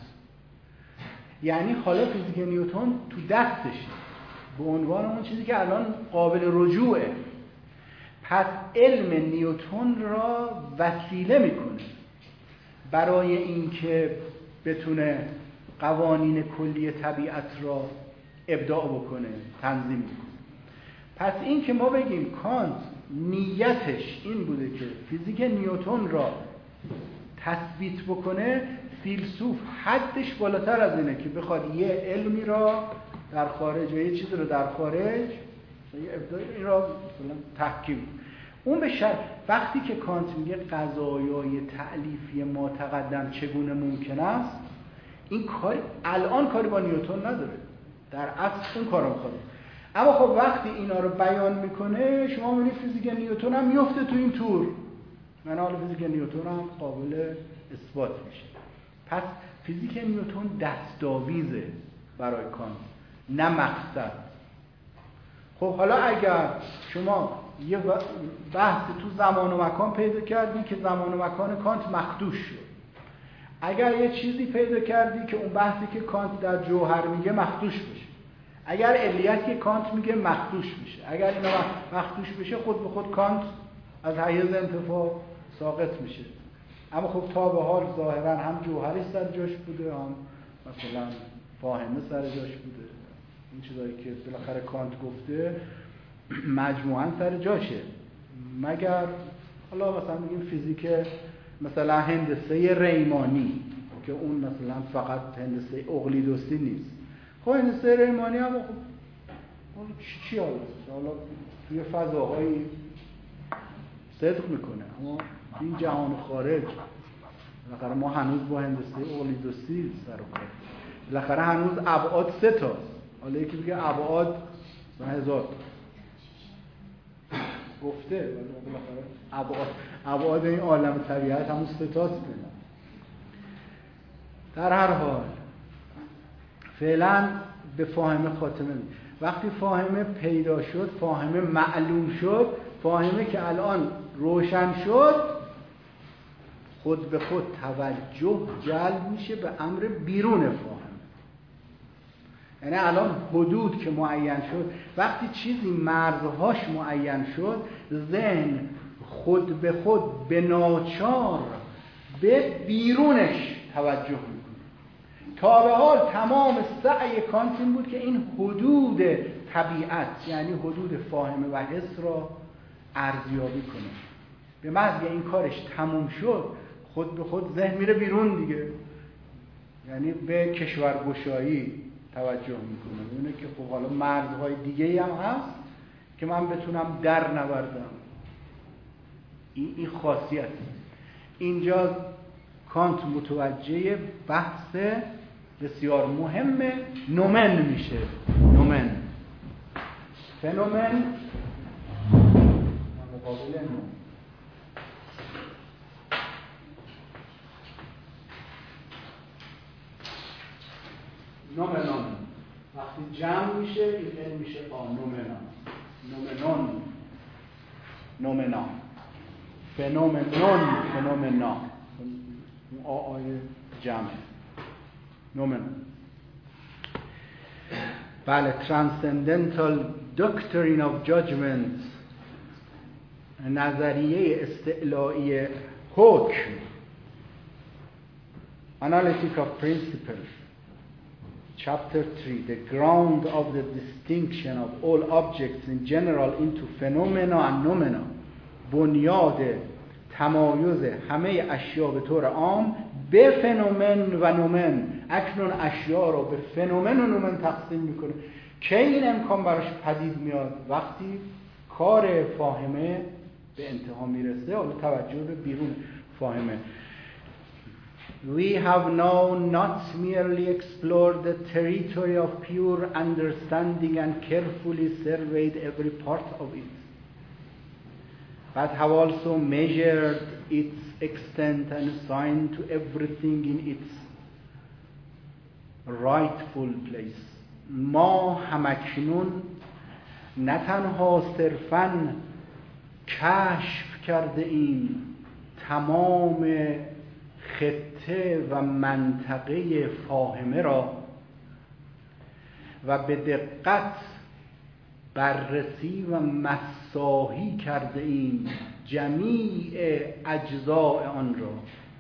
یعنی حالا فیزیک نیوتن تو دستشه به عنوان اون چیزی که الان قابل رجوعه. پس علم نیوتن را وسیله میکنه برای اینکه بتونه قوانین کلی طبیعت را ابداع بکنه، تنظیم بکنه. پس این که ما بگیم کانت نیتش این بوده که فیزیک نیوتن را تثبیت بکنه، فیلسوف حدش بالاتر از اینه که بخواد یه علمی را در خارج و یه چیزی رو در خارج این را مثلا تحکیم. اون به شرط وقتی که کانت میگه قضایای تألیفی ما تقدم چگونه ممکن است، این کار الان کاری با نیوتن نداره، در اصل اون کارو می‌کنه. اما خب وقتی اینا رو بیان میکنه، شما میبینید فیزیک نیوتن هم میفته تو این تور. من حالا فیزیک نیوتن هم قابل اثبات میشه. پس فیزیک نیوتن دستاویزه برای کانت، نه مقصد. خب حالا اگر شما یه بحث تو زمان و مکان پیدا کردی که زمان و مکان کانت مخدوش شد، اگر یه چیزی پیدا کردی که اون بحثی که کانت در جوهر میگه مخدوش بشه، اگر علیت که کانت میگه مخدوش میشه، اگر اینا مخدوش بشه، خود به خود کانت از حیز انتفاع ساقط میشه. اما خب تا به حال ظاهرا هم جوهری سر جاش بوده، هم مثلا فاهمه سر جاش بوده. این چیزایی که بالاخره کانت گفته مجموعاً سر جاشه، مگر حالا مثلا میگیم فیزیک مثلا هندسه ریمانی که اون مثلا فقط هندسه اقلیدوسی نیست. خب هندسه ریمانی هم خب چی چی حالا حالا توی فضاهایی صدق میکنه، اما این جهان خارج بالاخره ما هنوز با هندسه اقلیدوسی سر و کار. بالاخره هنوز ابعاد سه تاست. حالا یکی میگه ابعاد هزار تا. گفته، ولی بالاخره ابعاد ابعاد این عالم طبیعت همون ستاست بنا. در هر حال فعلا به فاهمه خاتمه میدیم. وقتی فاهمه پیدا شد، فاهمه معلوم شد، فاهمه که الان روشن شد، خود به خود توجه جلب میشه به امر بیرون فاهمه. یعنی الان حدود که معین شد، وقتی چیزی مرزهاش معین شد، ذهن خود به خود به ناچار به بیرونش توجه میکنه. تا به حال تمام سعی کانت این بود که این حدود طبیعت، یعنی حدود فاهمه و حس را ارزیابی کنه. به محض این کارش تموم شد، خود به خود ذهن میره بیرون دیگه، یعنی به کشورگشایی توجه میکنه. میونه که خب حالا مرزهای دیگه هم هست که من بتونم در نوردم. این این خاصیت. اینجا کانت متوجه بحث بسیار مهم نومن میشه. نومن فنومن مقابل نومن. نومنان وقتی جمع میشه این علم میشه آ نومنان. نومنان نومنان فنومنون فنومنا اون آ آی جمع نومنان. بله Transcendental Doctrine of Judgment، نظریه استعلایی حکم، Analytic of Principles Chapter three, the ground of the distinction of all objects in general into phenomena and noumena. بنیاد تمایز همه اشیا به طور عام به فنومن و نومن. اکنون اشیا را به فنومن و نومن تقسیم میکنه. که این امکان براش پدید میاد وقتی کار فاهمه به انتها میرسه، حالا توجه به بیرون فاهمه. We have now not merely explored the territory of pure understanding and carefully surveyed every part of it, but have also measured its extent and assigned to everything in its rightful place. ما همکنون نه تنها صرفاً کشف کرده ایم تمام خطه و منطقه فاهمه را و به دقت بررسی و مساحی کرده ایم جمیع اجزاء آن را،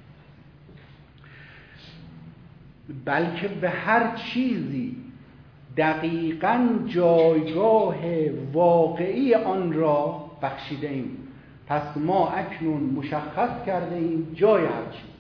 بلکه به هر چیزی دقیقاً جایگاه واقعی آن را بخشیده ایم. پس ما اکنون مشخص کرده ایم جای هر چیز.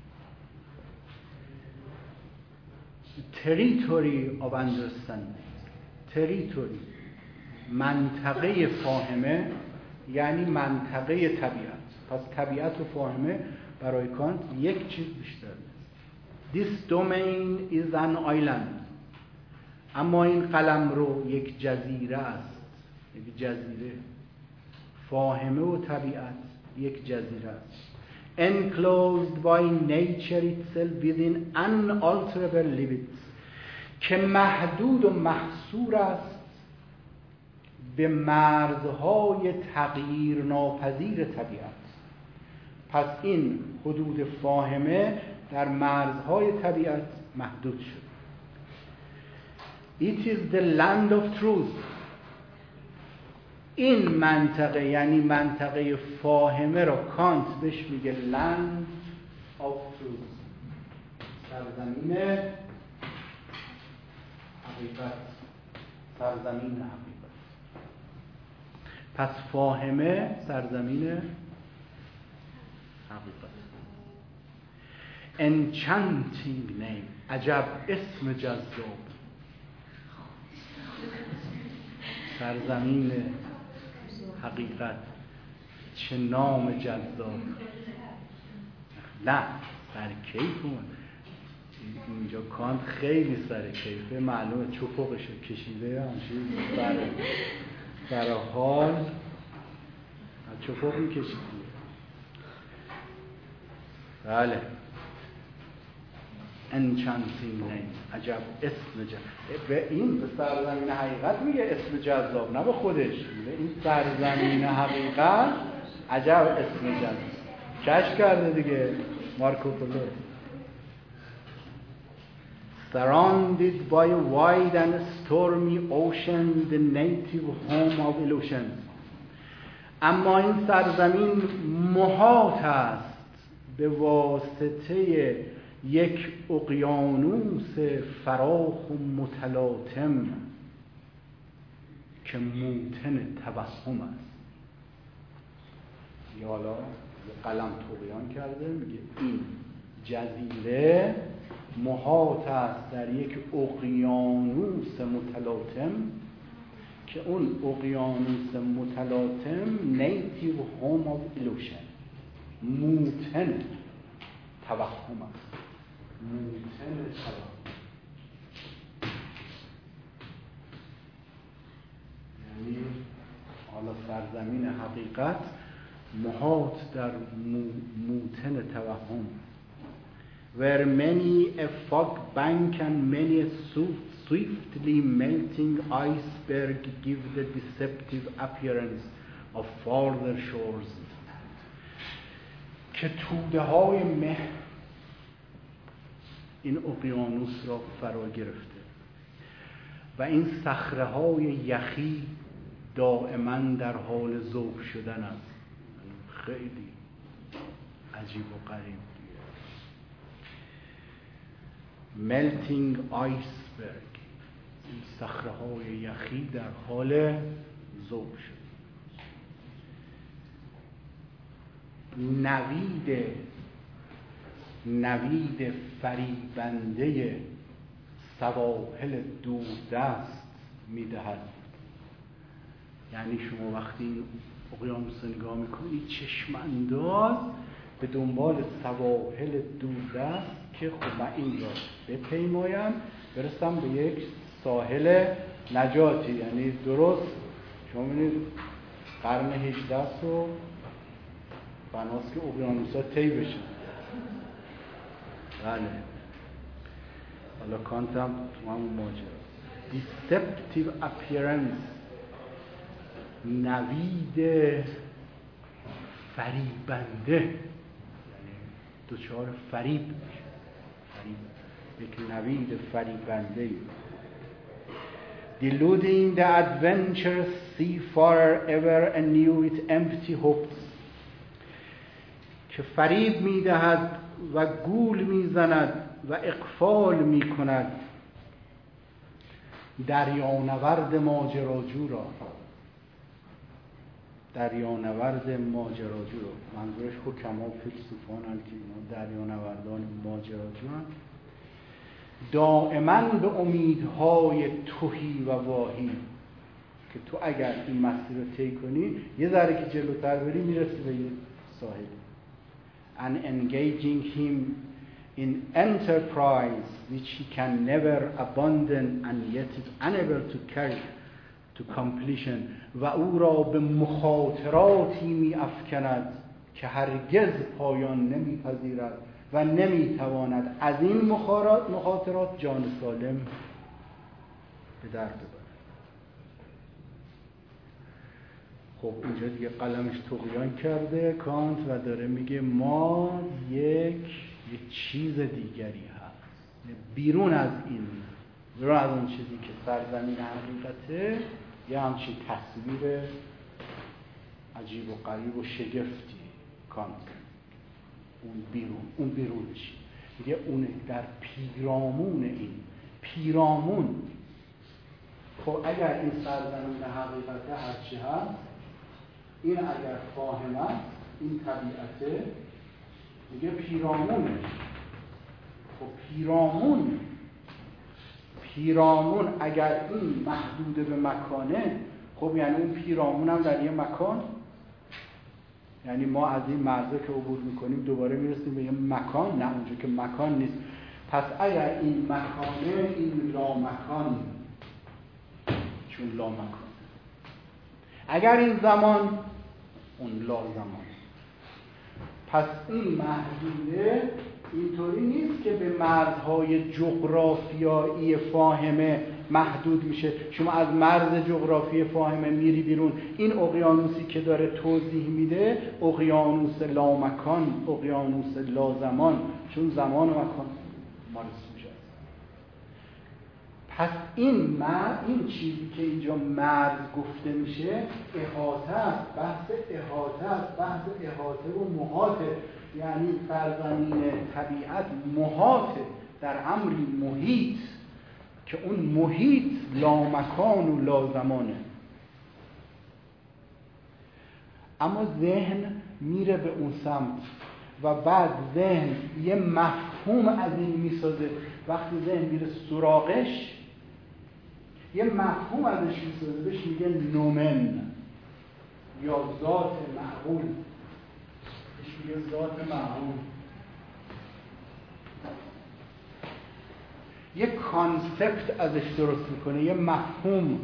Territory of understanding. Territory منطقه فاهمه یعنی منطقه طبیعت. پس طبیعت و فاهمه برای کانت یک چیز بیشتر نیست. This domain is an island. اما این قلمرو یک جزیره است. یک جزیره. فاهمه و طبیعت یک جزیره است. Enclosed by nature itself within unalterable limits. که محدود و محصور است به مرزهای تغییر ناپذیر طبیعت. پس این حدود فاهمه در مرزهای طبیعت محدود شد. It is the land of truth. این منطقه یعنی منطقه فاهمه را کانت بهش میگه land of truth، سرزمین حقیقت، سرزمین حقیقت. پس فاهمه سرزمین حقیقت. Enchanting name، عجب اسم جذاب. سرزمین حقیقت، چه نام جذاب. نه سر کیفون اینجا کانت خیلی سر کیفه، معلومه چپقش کشیده همچین سر سر حال چپق میکشید. بله Enchanting name. عجب اسم جذاب. به این به سرزمین حقیقت میگه اسم جذاب، نه به خودش. به این سرزمین حقیقت عجب اسم جذاب. کشف کرده دیگه مارکوپولو. Surrounded by a wide and stormy ocean, the native home of illusion. اما این سرزمین محاط است به واسطه یک اقیانوس فراخ و متلاطم که موطن توهم است. یا حالا قلم طغیان کرده میگه این جزیره محاط است در یک اقیانوس متلاطم که اون اقیانوس متلاطم native home of illusion، موطن توهم است. موطن توهم یعنی حالا سرزمین حقیقت محاط در موطن توهم. Where many a fog bank and many a swiftly melting iceberg give the deceptive appearance of farther shores. که توده های مه این اقیانوس را فرا گرفته و این صخره های یخی دائما در حال ذوب شدن است. خیلی عجیب و غریب. melting iceberg، این صخره های یخی در حال ذوب شد. نوید نوید فریبنده سواحل دوردست میدهد. یعنی شما وقتی این اقیانوس نگاه میکنید چشم انداز به دنبال سواحل دوردست که خب من این را بپیمایم برسم به یک ساحل نجاتی. یعنی درست شما می‌بینید قرن هجدهم و بناست که اقیانوس‌ها طی بشه. بله حالا کانت هم تو همون ماجرا. deceptive appearance، نوید فریبنده، یعنی دچار فریب میشه. فریب یک نوید فریبنده. deluding the adventurous seafarer ever anew with empty hopes، که فریب میدهد و گول میزند و اغفال میکند دریانورد ماجراجو را. دریانورد ماجراجو را منظورش حکما و فیلسوفان هستند که اینا دریانوردان ماجراجو هستند. دائما به امیدهای تهی و واهی که تو اگر این مسیر رو طی کنی یه ذره که جلوتر بری میرسی به یه ساحل. and engaging him in enterprise which he can never abandon and yet is unable to carry to completion، و او را به مخاطراتی می افکند که هرگز پایان نمی پذیرد و نمی تواند از این مخاطرات مخاطرات جان سالم به در ببرد. خب اینجا دیگه قلمش طغیان کرده کانت و داره میگه ما یک یک چیز دیگری هست بیرون از این، بیرون از اون چیزی که سرزمین حقیقته، یه همچین تصویر عجیب و غریب و شگفتی کانت. اون بیرون، اون بیرونش میگه اون در پیرامون این پیرامون. خب اگر این سرزمین حقیقته هرچی هست، این اگر فاهم است، این طبیعته، میگه پیرامونش. خب پیرامون پیرامون اگر این محدود به مکانه، خب یعنی اون پیرامون هم در یه مکان، یعنی ما از این مرزه که عبور میکنیم دوباره میرسیم به یه مکان، نه اونجا که مکان نیست. پس اگر این مکانه، این لامکان، چون لامکان، اگر این زمان اون لازمان. پس این محدوده اینطوری نیست که به مرزهای جغرافیایی فاهمه محدود میشه. شما از مرز جغرافی فاهمه میری بیرون، این اقیانوسی که داره توضیح میده اقیانوس لامکان، اقیانوس لازمان، چون زمان و مکان مال سوژه است. پس این مرز، این چیزی که اینجا مرز گفته میشه احاطه است، بحث احاطه است، بحث احاطه و محاطه، یعنی سرزمین طبیعت محاطه در امری محیط که اون محیط لامکان و لازمانه. اما ذهن میره به اون سمت و بعد ذهن یه مفهوم از این میسازه. وقتی ذهن میره سراغش یه مفهوم ازش میسازه، بهش میگه نومن یا ذات معقول، بهش میگه ذات معقول. یه کانسپت ازش درست میکنه، یه مفهوم.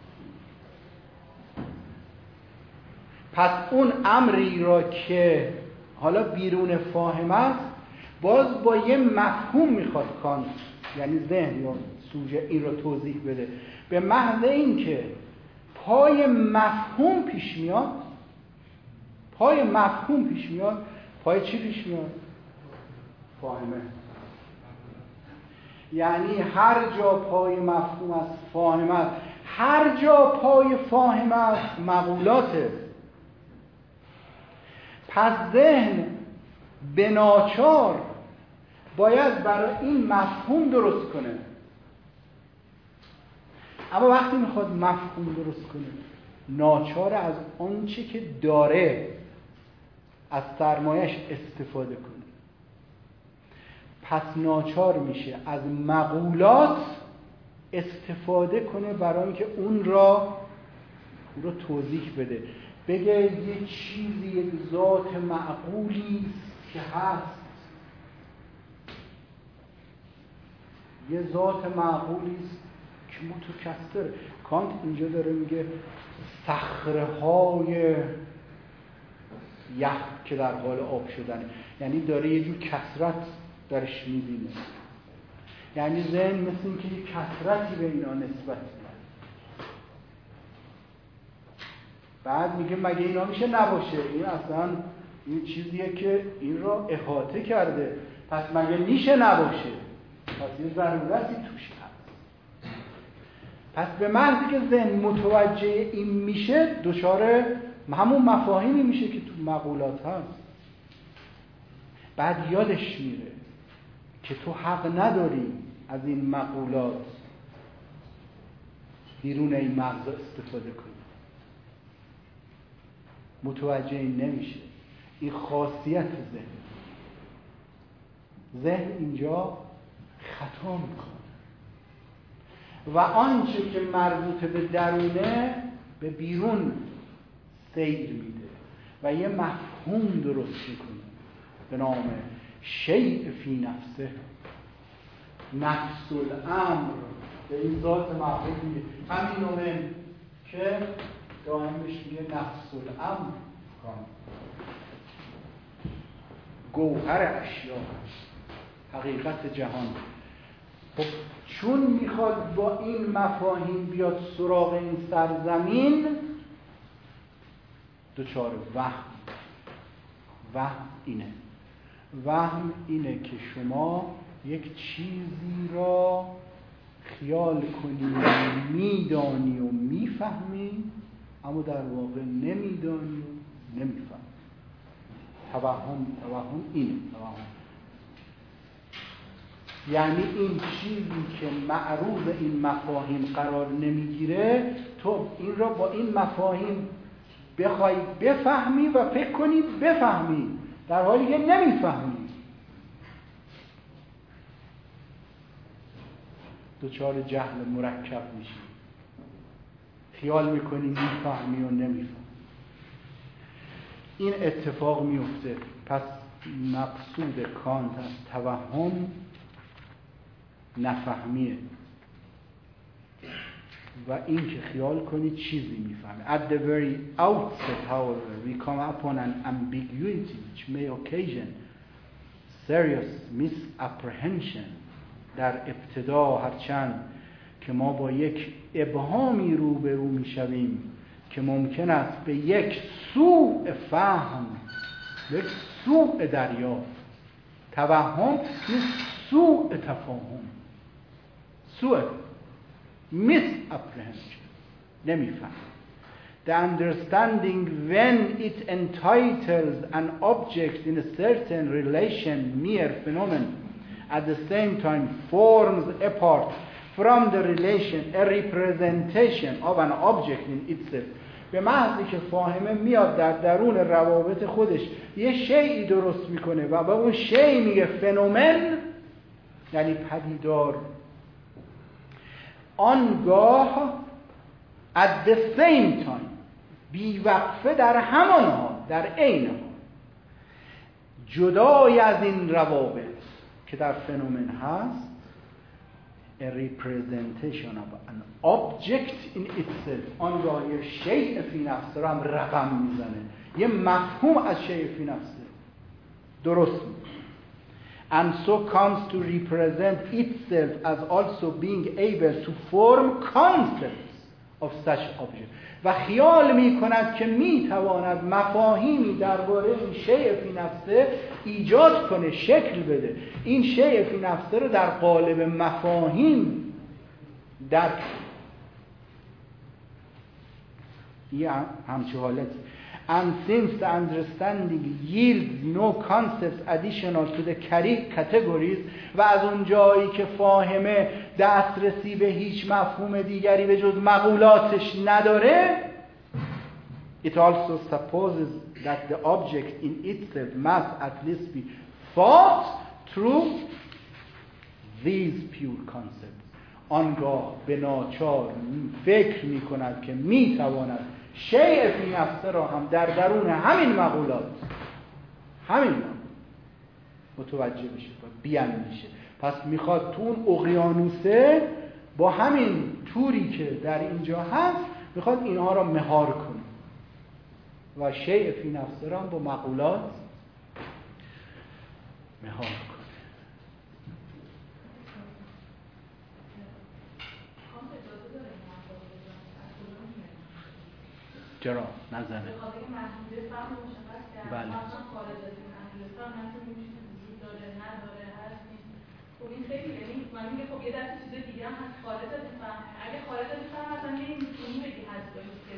پس اون امری را که حالا بیرون فاهم است باز با یه مفهوم میخواد کانت، یعنی ذهن یا سوژه این را توضیح بده. به محض این که پای مفهوم پیش میاد، پای مفهوم پیش میاد، پای چی پیش میاد؟ فاهمه. یعنی هر جا پای مفهوم است فاهمه است، هر جا پای فاهمه است مقولاته. پس ذهن به ناچار باید برای این مفهوم درست کنه. اما وقتی میخواد مفهوم درست کنه ناچار از آنچه که داره از سرمایش استفاده کنه. پس ناچار میشه از مقولات استفاده کنه برای اینکه اون را اون رو توضیح بده. بگه یه چیزی، یک ذات معقولی که هست، یه ذات معقولی است که متکثر. کانت اینجا داره میگه صخره‌های یخ که در حال آب شدنه، یعنی داره یه جور کثرت درش میبینه. یعنی ذهن مثل این که یه کثرتی به اینا نسبت میده. بعد میگه مگه اینا میشه نباشه؟ این اصلا این چیزیه که این را احاطه کرده، پس مگه میشه نباشه؟ پس یه ضرورتی توش هست. پس به محضی که ذهن متوجه این میشه دچار همون مفاهیمی میشه که تو مقولات هست. بعد یادش میره که تو حق نداری از این مقولات بیرون این مغز استفاده کنی. متوجه این نمیشه. این خاصیت ذهن. ذهن اینجا خطا میکنه و آنچه که مربوط به درونه به بیرون سیر میده و یه مفهوم درست میکنه به نام شیء فی نفسه، نفس الامر. به این ذات معقول میگه همین نومن که دائم بهش میگه نفس الامر، گوهر اشیا، حقیقت جهان. خب چون میخواد با این مفاهیم بیاد سراغ این سرزمین دچار وهم. وهم اینه وهم اینه که شما یک چیزی را خیال کنی میدانی و میفهمی اما در واقع نمیدانی و نمیفهمی. توهم توهم اینه توهم. یعنی این چیزی که معروض این مفاهیم قرار نمیگیره تو این را با این مفاهیم بخوای بفهمی و فکر کنی بفهمی در حالی که نمیفهمی. دچار جهل مرکب میشی، خیال میکنی میفهمی و نمیفهمی. این اتفاق میفته. پس مقصود کانت از توهم نفهمیه. و این که خیال کنید چیزی میفهمه. At the very outset, however, we come upon an ambiguity which may occasion serious misapprehension. در ابتدا هرچند که ما با یک ابهامی روبرو میشویم که ممکن است به یک سوء فهم، یک سوء دریافت، توهم نیست، سوء تفاهم، سوء misapprehension، نمیفهم. The understanding when it entitles an object in a certain relation, mere phenomenon, at the same time forms apart from the relation a representation of an object in itself. به محضی که فاهمه میاد در درون روابط خودش یه شیئی درست میکنه و به اون شیء میگه فنومن، یعنی پدیدار، آنگاه at the same time، بی وقفه در همان حال، در عین حال، جدای از این روابط که در فنومن هست، a representation of an object in itself، آنگاه یه شیء فی نفسه رو هم رقم میزنه، یه مفهوم از شیء فی نفسه درست میکنه. And so comes to represent itself as also being able to form concepts of such object. و خیال می کند که می تواند مفاهیمی درباره این شیء فی نفسه ایجاد کنه، شکل بده، این شیء فی نفسه رو در قالب مفاهیم درک کنه. این همچه حالتی. And since the understanding yields no concepts additional to the categories، و از اون جایی که فاهمه دسترسی به هیچ مفهوم دیگری به جز مقولاتش نداره، it also supposes that the object in itself must at least be thought through these pure concepts. آنگاه به ناچار فکر می کند که می تواند شیء فی نفسه را هم در درون همین مقولات، همین متوجه بشه و بیاندیشه. پس میخواد تو اون اقیانوسه با همین توری که در اینجا هست میخواد اینها را مهار کنه و شیء فی نفسه را هم با مقولات مهار کنه. چرا نزنه؟ بله. خب این خیلی یعنی من میگه خب یه دسته چیز دیگه هم هست خارج از این فهم. اگه خارج از این فهم اصلا نمیتونی بگی هست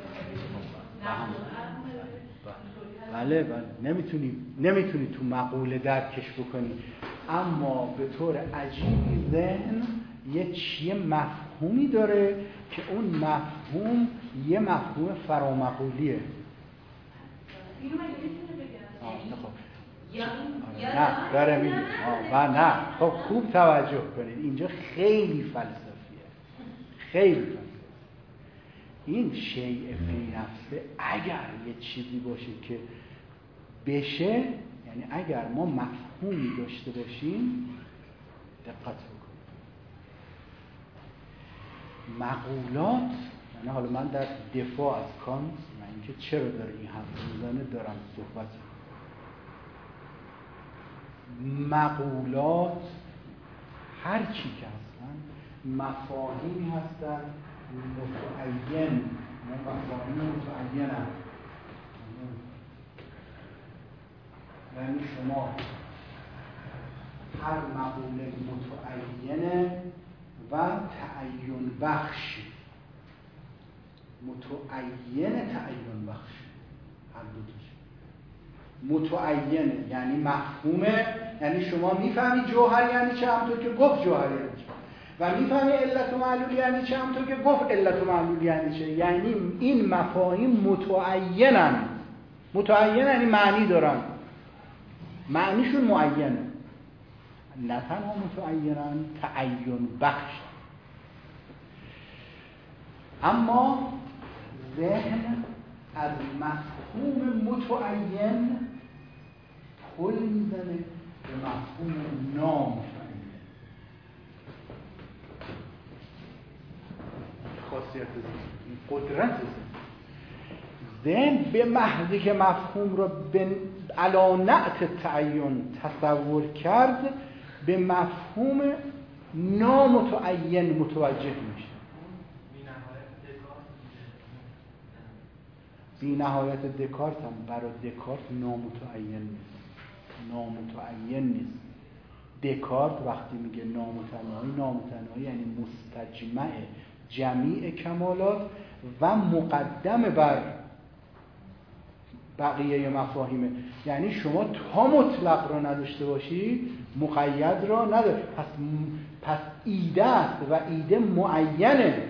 که بله بله نمیتونی نمیتونی تو مقوله درکش بکنی، اما به طور عجیبی ذهن یه چیه مفهومی داره که اون مفهوم یه مفهوم فرامقولیه. اینو من نمیتونه بگم. نه داره میگه و نه خب خوب توجه کنید، اینجا خیلی فلسفیه، خیلی فلسفیه. این شیء فی نفسه اگر یه چیزی باشه که بشه، یعنی اگر ما مفهومی داشته باشیم، دقت بکنید، مقولات، یعنی حالا من در دفاع از کانت، من اینکه چرا داره این حرف میزنه دارم صحبت میکنم، مقولات هر چی که هستن مفاهیمی هستن متعین، مفاهیم متعین هستن. یعنی شما هر مقوله متعینه و تعین بخش، متعین تعین بخش، هر دو تاش متعینه یعنی مفهومه، یعنی شما میفهمی جوهر یعنی چه، همونطور که گفت جوهر یعنی چه، و میفهمی علت و معلول یعنی چه، همونطور که گفت علت و معلول یعنی چه. یعنی این مفاهیم متعینن، متعین یعنی معنی دارن، معنیشون معینه، نه تنها متعینن، تعین بخش. اما ذهن از مفهوم متعین پل میزنه به مفهوم نامتعین. خواست خاصیت ذهن، قدرت ذهن. ذهن به محضی که مفهوم را به علی نعت تعین تصور کرد، به مفهوم نامتعین متوجه میشه. بی نهایت دکارت هم برای دکارت نامتعین نیست، نامتعین نیست. دکارت وقتی میگه نامتناهی، نامتناهی یعنی مستجمع جمیع کمالات و مقدم بر بقیه مفاهیمه. یعنی شما تا مطلق را نداشته باشی مقید را نداری. پس پس ایده است و ایده معینه.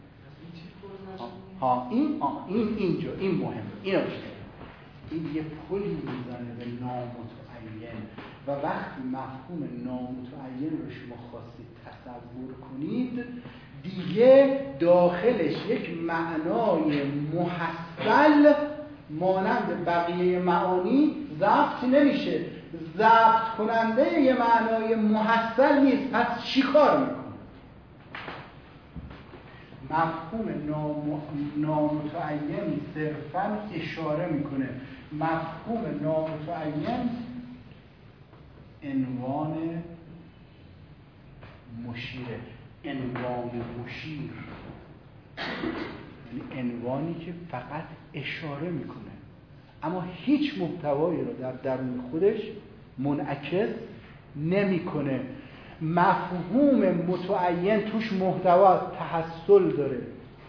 ها این این اینجا این مهمه. اینو بشه. این یه پلی میزنه به نامتعین و وقتی مفهوم نامتعین رو شما خواستید تصور کنید، دیگه داخلش یک معنای محصل مانند بقیه معانی ضبط نمیشه. ضبط کننده یه معنای محصل نیست. پس چی کار میکنه؟ مفهوم نام... نامتعین صرفاً اشاره میکنه. مفهوم نامتعین عنوان مشیره، عنوان مشیر، یعنی عنوانی که فقط اشاره میکنه اما هیچ محتوایی رو در درون خودش منعکس نمیکنه. مفهوم متعین توش محتوا تحصل داره.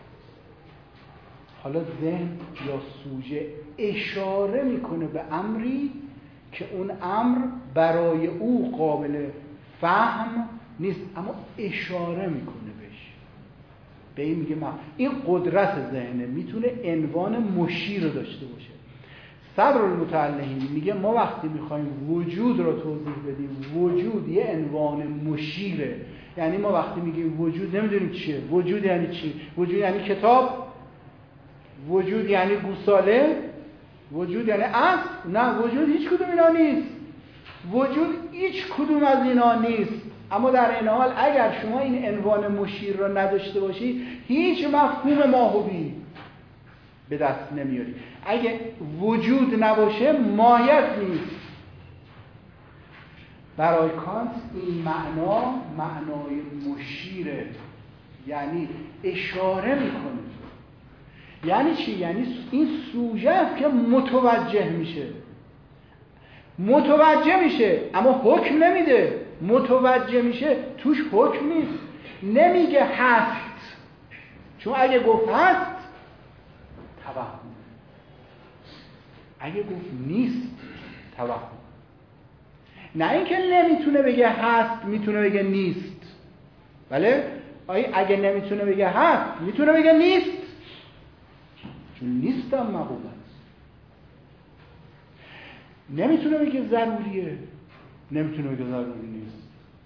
حالا ذهن یا سوژه اشاره میکنه به امری که اون امر برای او قابل فهم نیست اما اشاره میکنه بهش. به این میگه ما این قدرت ذهنه، میتونه عنوان مشیر رو داشته باشه. صدر المتعلهین میگه ما وقتی میخوایم وجود رو توضیح بدیم، وجود یه عنوان مشیره. یعنی ما وقتی میگیم وجود نمیدونیم چیه. وجود یعنی چی؟ وجود یعنی کتاب؟ وجود یعنی گوساله؟ وجود یعنی اصل؟ نه، وجود هیچ کدوم اینا نیست. وجود هیچ کدوم از اینا نیست. اما در این حال اگر شما این عنوان مشیر رو نداشته باشی هیچ مفهوم ماهوی به دست نمیاری. اگه وجود نباشه ماهیت نیست. برای کانت این معنا معنای مشیره، یعنی اشاره میکنه. یعنی چی؟ یعنی این سوژه است که متوجه میشه. متوجه میشه اما حکم نمیده. متوجه میشه توش حکم نیست. نمیگه هست، چون اگه گفت هست توهم، اگه گفت نیست توهم. نه اینکه نمیتونه بگه هست میتونه بگه نیست. بله اگه نمیتونه بگه هست میتونه بگه نیست، چون نیستم مقبول است. نمیتونه بگه ضروریه، نمیتونه بگه ضروری نیست.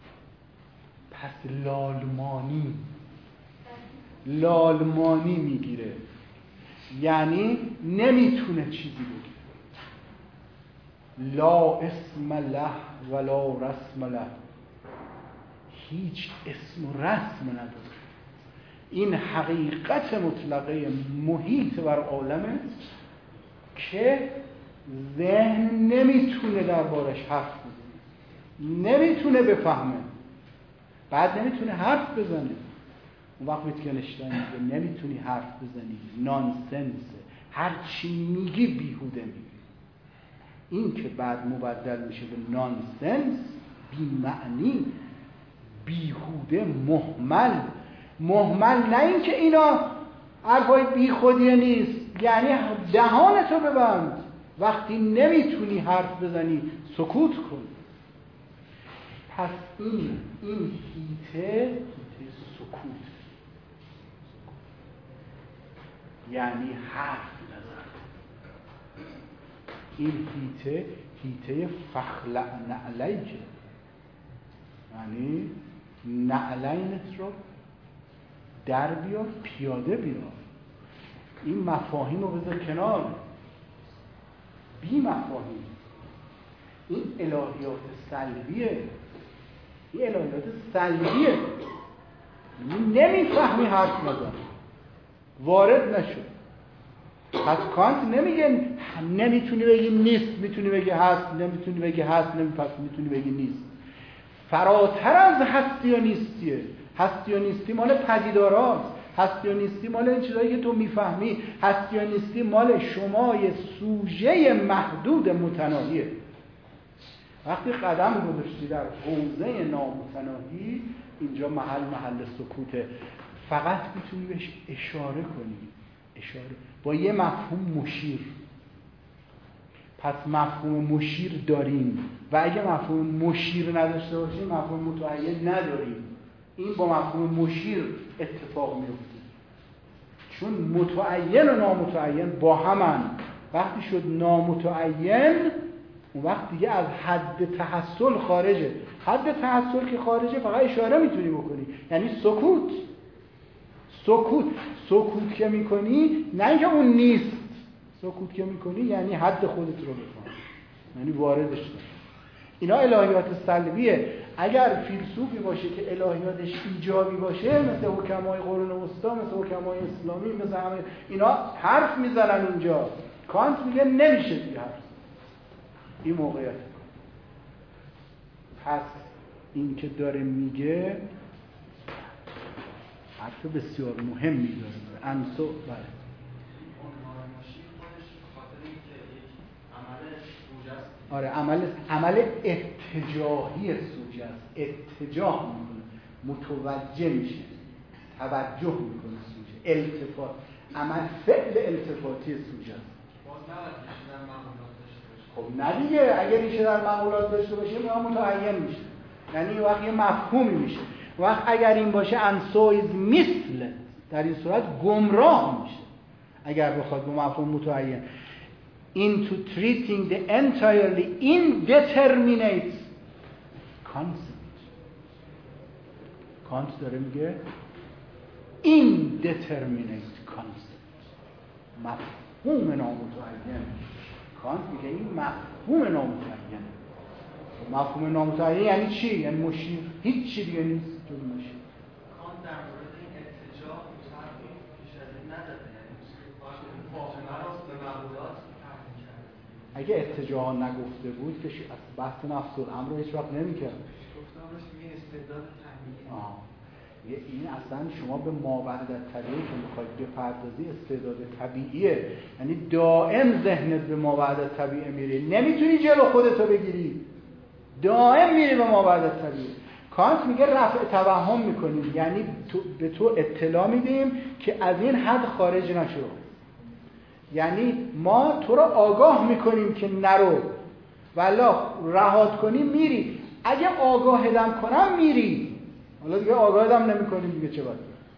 پس لالمانی لالمانی میگیره، یعنی نمیتونه چیزی بگه. لا اسم له ولا رسم له، هیچ اسم و رسم نداره. این حقیقت مطلقه محیط بر عالمه که ذهن نمیتونه دربارش حرف بزنه، نمیتونه بفهمه، بعد نمیتونه حرف بزنه. اون وقت ویتگنشتاین میگه نمیتونی حرف بزنی، نانسنسه، هر چی میگی بیهوده میگی. این که بعد مبدل میشه به نانسنس، بی معنی، بیهوده، مهمل. مهمل نه این که اینا حرفای بی خودیه نیست، یعنی دهانتو ببند، وقتی نمیتونی حرف بزنی سکوت کن. پس این این هیته هیته سکوت، یعنی حرف نزن. این هیته هیته فخلع نعلیکه، یعنی نعلینت رو در بیار، پیاده بیار. این مفاهیم رو بذار کنار، بی مفاهیم. این الهیات سلبیه، این الهیات سلبیه. نمیفهمی حرف نزن. وارد نشد. پس کانت نمیگه نمیتونی بگی نیست، میتونی بگی هست، نمیتونی بگی هست، نمی پس میتونی بگی نیست. فراتر از هستی و نیستیه. هستی و نیستی مال پدیداراست. هستی و نیستی مال این چیزایی که تو میفهمی. هستی و نیستی مال شمای سوژه محدود متناهیه. وقتی قدم گذاشتی در حوزه نامتناهی، اینجا محل محل سکوته. فقط میتونی بهش اشاره کنی، اشاره با یه مفهوم مشیر. پس مفهوم مشیر داریم و اگه مفهوم مشیر نداشته باشیم مفهوم متعین نداریم. این با مفهوم مشیر اتفاق میفته، چون متعین و نامتعین با همن. وقتی شد نامتعین اون وقت دیگه از حد تحصل خارجه. حد تحصل که خارجه فقط اشاره میتونی بکنی، یعنی سکوت. سکوت سکوت که میکنی نه اینکه اون نیست، سکوت که میکنی یعنی حد خودت رو بفهم، یعنی واردش کن. اینا الهیات سلبیه. اگر فیلسوفی باشه که الهیاتش ایجابی باشه، مثل حکمای قرون وسطا، مثل حکمای اسلامی، مثل همه اینا حرف میزنن اینجا. کانت میگه نمیشه دیگه حرف این موقعیت. پس این که داره میگه حرف بسیار مهمی داره. انسو بله آره عمل عمل اتجاهی سوژه است. اتجاه میکنه، متوجه میشه، توجه میکنه سوژه، التفات، عمل فعل التفاتی سوژه است. خب نه دیگه، اگر ریشه در مقولات داشته باشه ما متعین میشه، یعنی وقتی یه مفهومی میشه. وقت اگر این باشه انسویز مثل، در این صورت گمراه میشه اگر بخواد با مفهوم متعین. into treating the entirely indeterminate concept. کانت داره میگه indeterminate concept، مفهوم نامتعین. کانت میگه این مفهوم نامتعین. مفهوم نامتعین یعنی چی؟ یعنی مشیر، هیچ چی دیگه نیست جز مشیر. کانت در مورد این اتجاه مصرفی پیش از این نداده، یعنی فاهمه راست به مقولات. اگه اتجاه نگفته بود که از بحث نفس الامر رو هیچ وقت نمی‌کرد. گفتم روش میگه استعداد طبیعی. آه. این اصلا شما به مابعد طبیعی که میخواید بپردازی استعداد طبیعیه، یعنی دائم ذهنت به مابعد طبیعی میره، نمیتونی جلو خودتو بگیری، دائم میری به مابعد طبیعی. کانت میگه رفع توهم میکنیم، یعنی تو به تو اطلاع میدیم که از این حد خارج نشو، یعنی ما تو رو آگاه میکنیم که نرو، والا رهات کنیم میری. اگه آگاهدم کنم میری، حالا دیگه آگاهدم نمی کنیم دیگه چه باید؟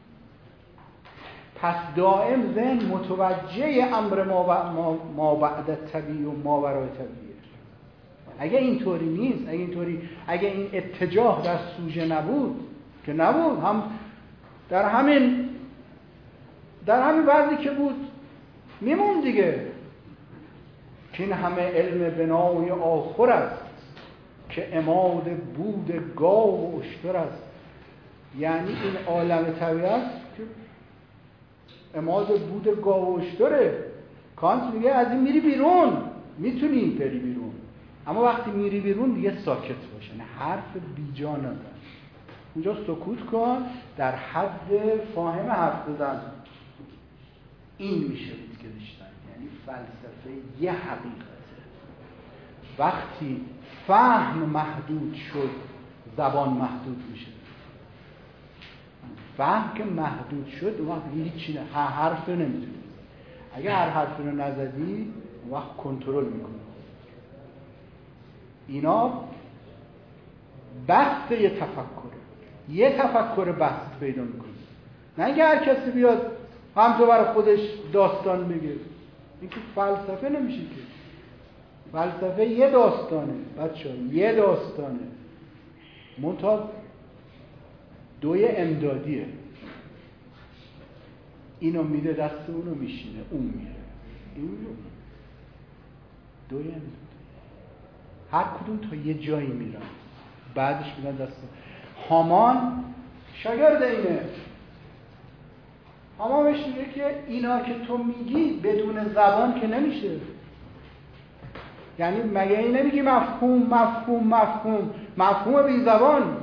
پس دائم ذهن متوجه امر ما بعد طبیعی و ما برای طبیعیه. اگه اینطوری نیست، اگه اینطوری اگه این اتجاه در سوژه نبود که نبود، هم در همین در همین وضعی که بود میمون دیگه، که این همه علم بنای آخر است که عماد بود گاو و اشتر است. یعنی این عالم طبیعت که عماد بود گاو و اشتره. کانت میگه از این میری بیرون، میتونی بری بیرون، اما وقتی میری بیرون دیگه ساکت باشه، نه حرف بیجا نداره. اونجا سکوت کن، در حد فاهم حرف زدن. این میشه ویتگنشتاین، یعنی فلسفه یه حقیقته. وقتی فهم محدود شد زبان محدود میشه. فهم که محدود شد اون وقت هیچی نه، هر حرف رو نمیتونی. اگه هر حرف رو نزدی اون وقت کنترل میکنی. اینا بحث یه تفکره، یه تفکر بحث پیدا میکنه. نه اینکه هر کسی بیاد هم تو برای خودش داستان بگه. این که فلسفه نمیشه که. فلسفه یه داستانه بچه‌ها، یه داستانه، منتها دوی امدادیه. اینو میده دست اونو میشینه، اون میره، این میره، دوی امدادی. هر کدوم تا یه جایی میرن، بعدش میدن دست. هامان شاگرد اینه، اما بهش میگه که اینا که تو میگی بدون زبان که نمیشه. یعنی مگه این نمیگی مفهوم مفهوم مفهوم مفهوم بی زبان؟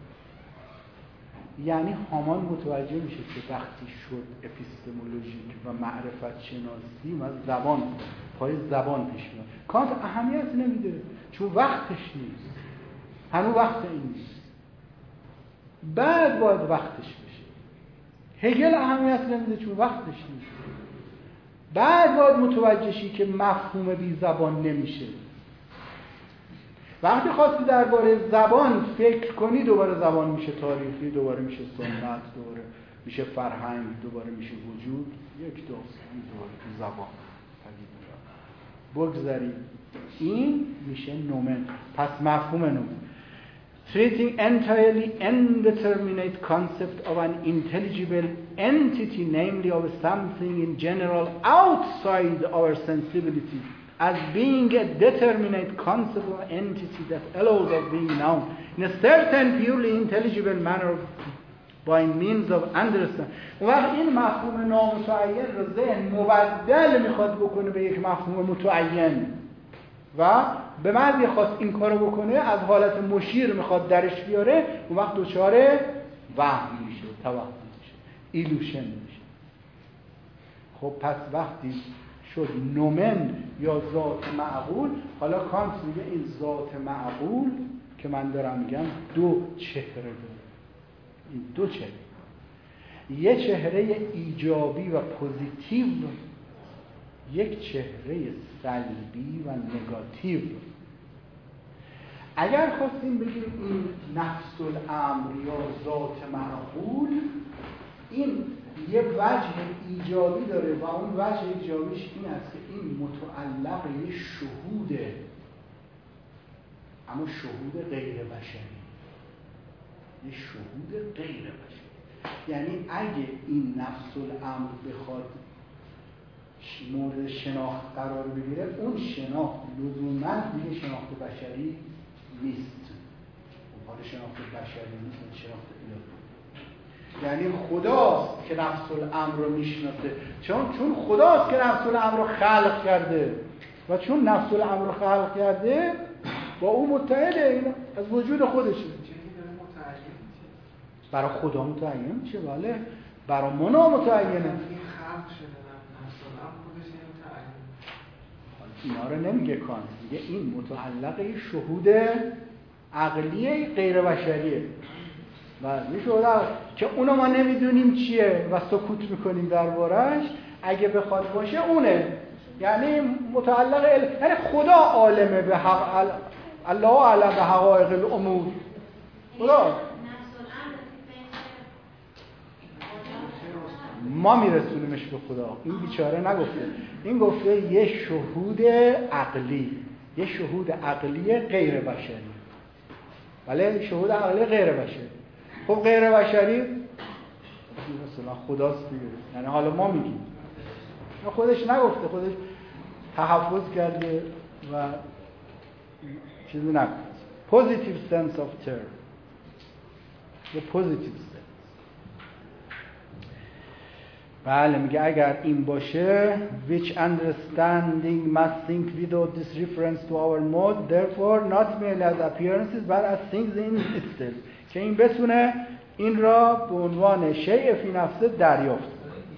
یعنی هامان متوجه میشه که وقتی شد اپیستمولوژیک و معرفت شناسی و زبان پای زبان پیش میاد. کانت اهمیت نمیده چون وقتش نیست، هنوز وقت این نیست، بعد باید وقتش بشه. هگل اهمیت نمیده چون وقتش نیست، بعد باید متوجه شی که مفهوم بی زبان نمیشه. وقتی خواستی درباره زبان فکر کنی دوباره زبان میشه تاریخی، دوباره میشه سنت، دوباره میشه فرهنگ، دوباره میشه وجود، یک داستان دوباره تو زبان پدید میاد. بگذاریم این میشه نومن. پس مفهوم نومن treating entirely indeterminate concept of an intelligible entity, namely of something in general outside our sensibility, as being a determinate concept of entity that allows of being known in a certain purely intelligible manner by means of understanding. اون وقت این مفهوم نامتعین رو ذهن مبدل میخواد بکنه به یک مفهوم متعین و به معنی خواست این کارو بکنه از حالت مشیر میخواد درش بیاره، اون وقت دچار وهم میشه، توهم میشه، ایلوشن میشه. خب پس وقتی شد نومن یا ذات معقول، حالا کانت میگه این ذات معقول که من دارم میگم دو چهره داره. این دو چهره، یه چهره ایجابی و پوزیتیو، یک چهره سلبی و نگاتیو. اگر خواستیم بگیم این نفس الامر یا ذات معقول، این یه وجه ایجابی داره و اون وجه ایجابیش این است که این متعلق یه شهوده، اما شهود غیر بشری، یه شهود غیر بشری. یعنی اگه این نفس الامر بخواد مورد شناخت قرار بگیره، اون شناخت لزوماً دیگه شناخت بشری نیست. اون حال شناخت بشری نیست، اون شناخت الهی. یعنی خداست که نفس الامر رو میشناسه، چون چون خداست که نفس الامر رو خلق کرده و چون نفس الامر رو خلق کرده با اون متحده، این از وجود خودشه. برای خدا متعین میشه، بله. برای منا متعینه. اینا رو نمیگه کانت، میگه این متعلقه شهود عقلی غیر بشریه و میشه که اونو ما نمیدونیم چیه و سکوت میکنیم دربارش. اگه بخواد باشه اونه، یعنی متعلق ال... یعنی خدا عالمه به حق الله اعلم به حقایق الامور. خدا ما میرسونیمش به خدا. این بیچاره نگفته، این گفته یه شهود عقلی، یه شهود عقلی غیر بشری. بله، شهود عقلی غیر بشری. خب غیر بشری مثلا خداست دیگه، یعنی حالا ما میگیم، خودش نگفته، خودش تحفظ کرده و چیزی نگفته. Positive sense of term، the positive sense. بله، میگه اگر این باشه which understanding must think without this reference to our mode, therefore not merely as appearances but as things in itself، که این بتونه این را به عنوان شیء فی نفسه دریافت.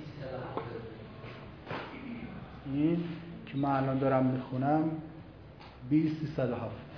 این که من الان دارم میخونم بیست سیصد و هفت.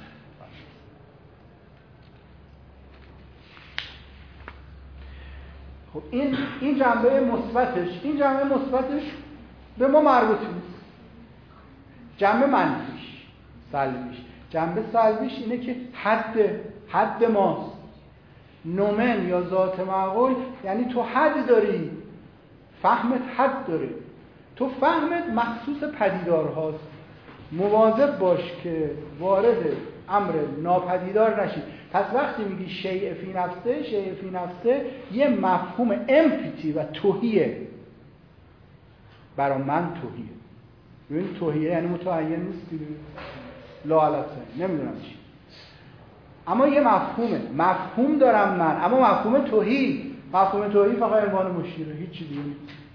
خب این این جنبه مثبتش، این جنبه مثبتش به ما مربوط نیست. جنبه منفیش، سلبیش، جنبه سلبیش اینه که حد حد ماست. نومن یا ذات معقول یعنی تو حد داری، فهمت حد داره، تو فهمت مخصوص پدیدارهاست. مواظب باش که وارد امر ناپدیدار نشی. پس وقتی میگی شیء فی نفسه، شیء فی نفسه یه مفهوم امپیتی و توهیه. برای من توهیه. ببین توهیه یعنی متعین نیست دیگه، لا علته، نمیدونم چی، اما یه مفهومه، مفهوم دارم من، اما مفهوم توهی، مفهوم توهی فقط عنوان مشیره، هیچ چیزی نیست.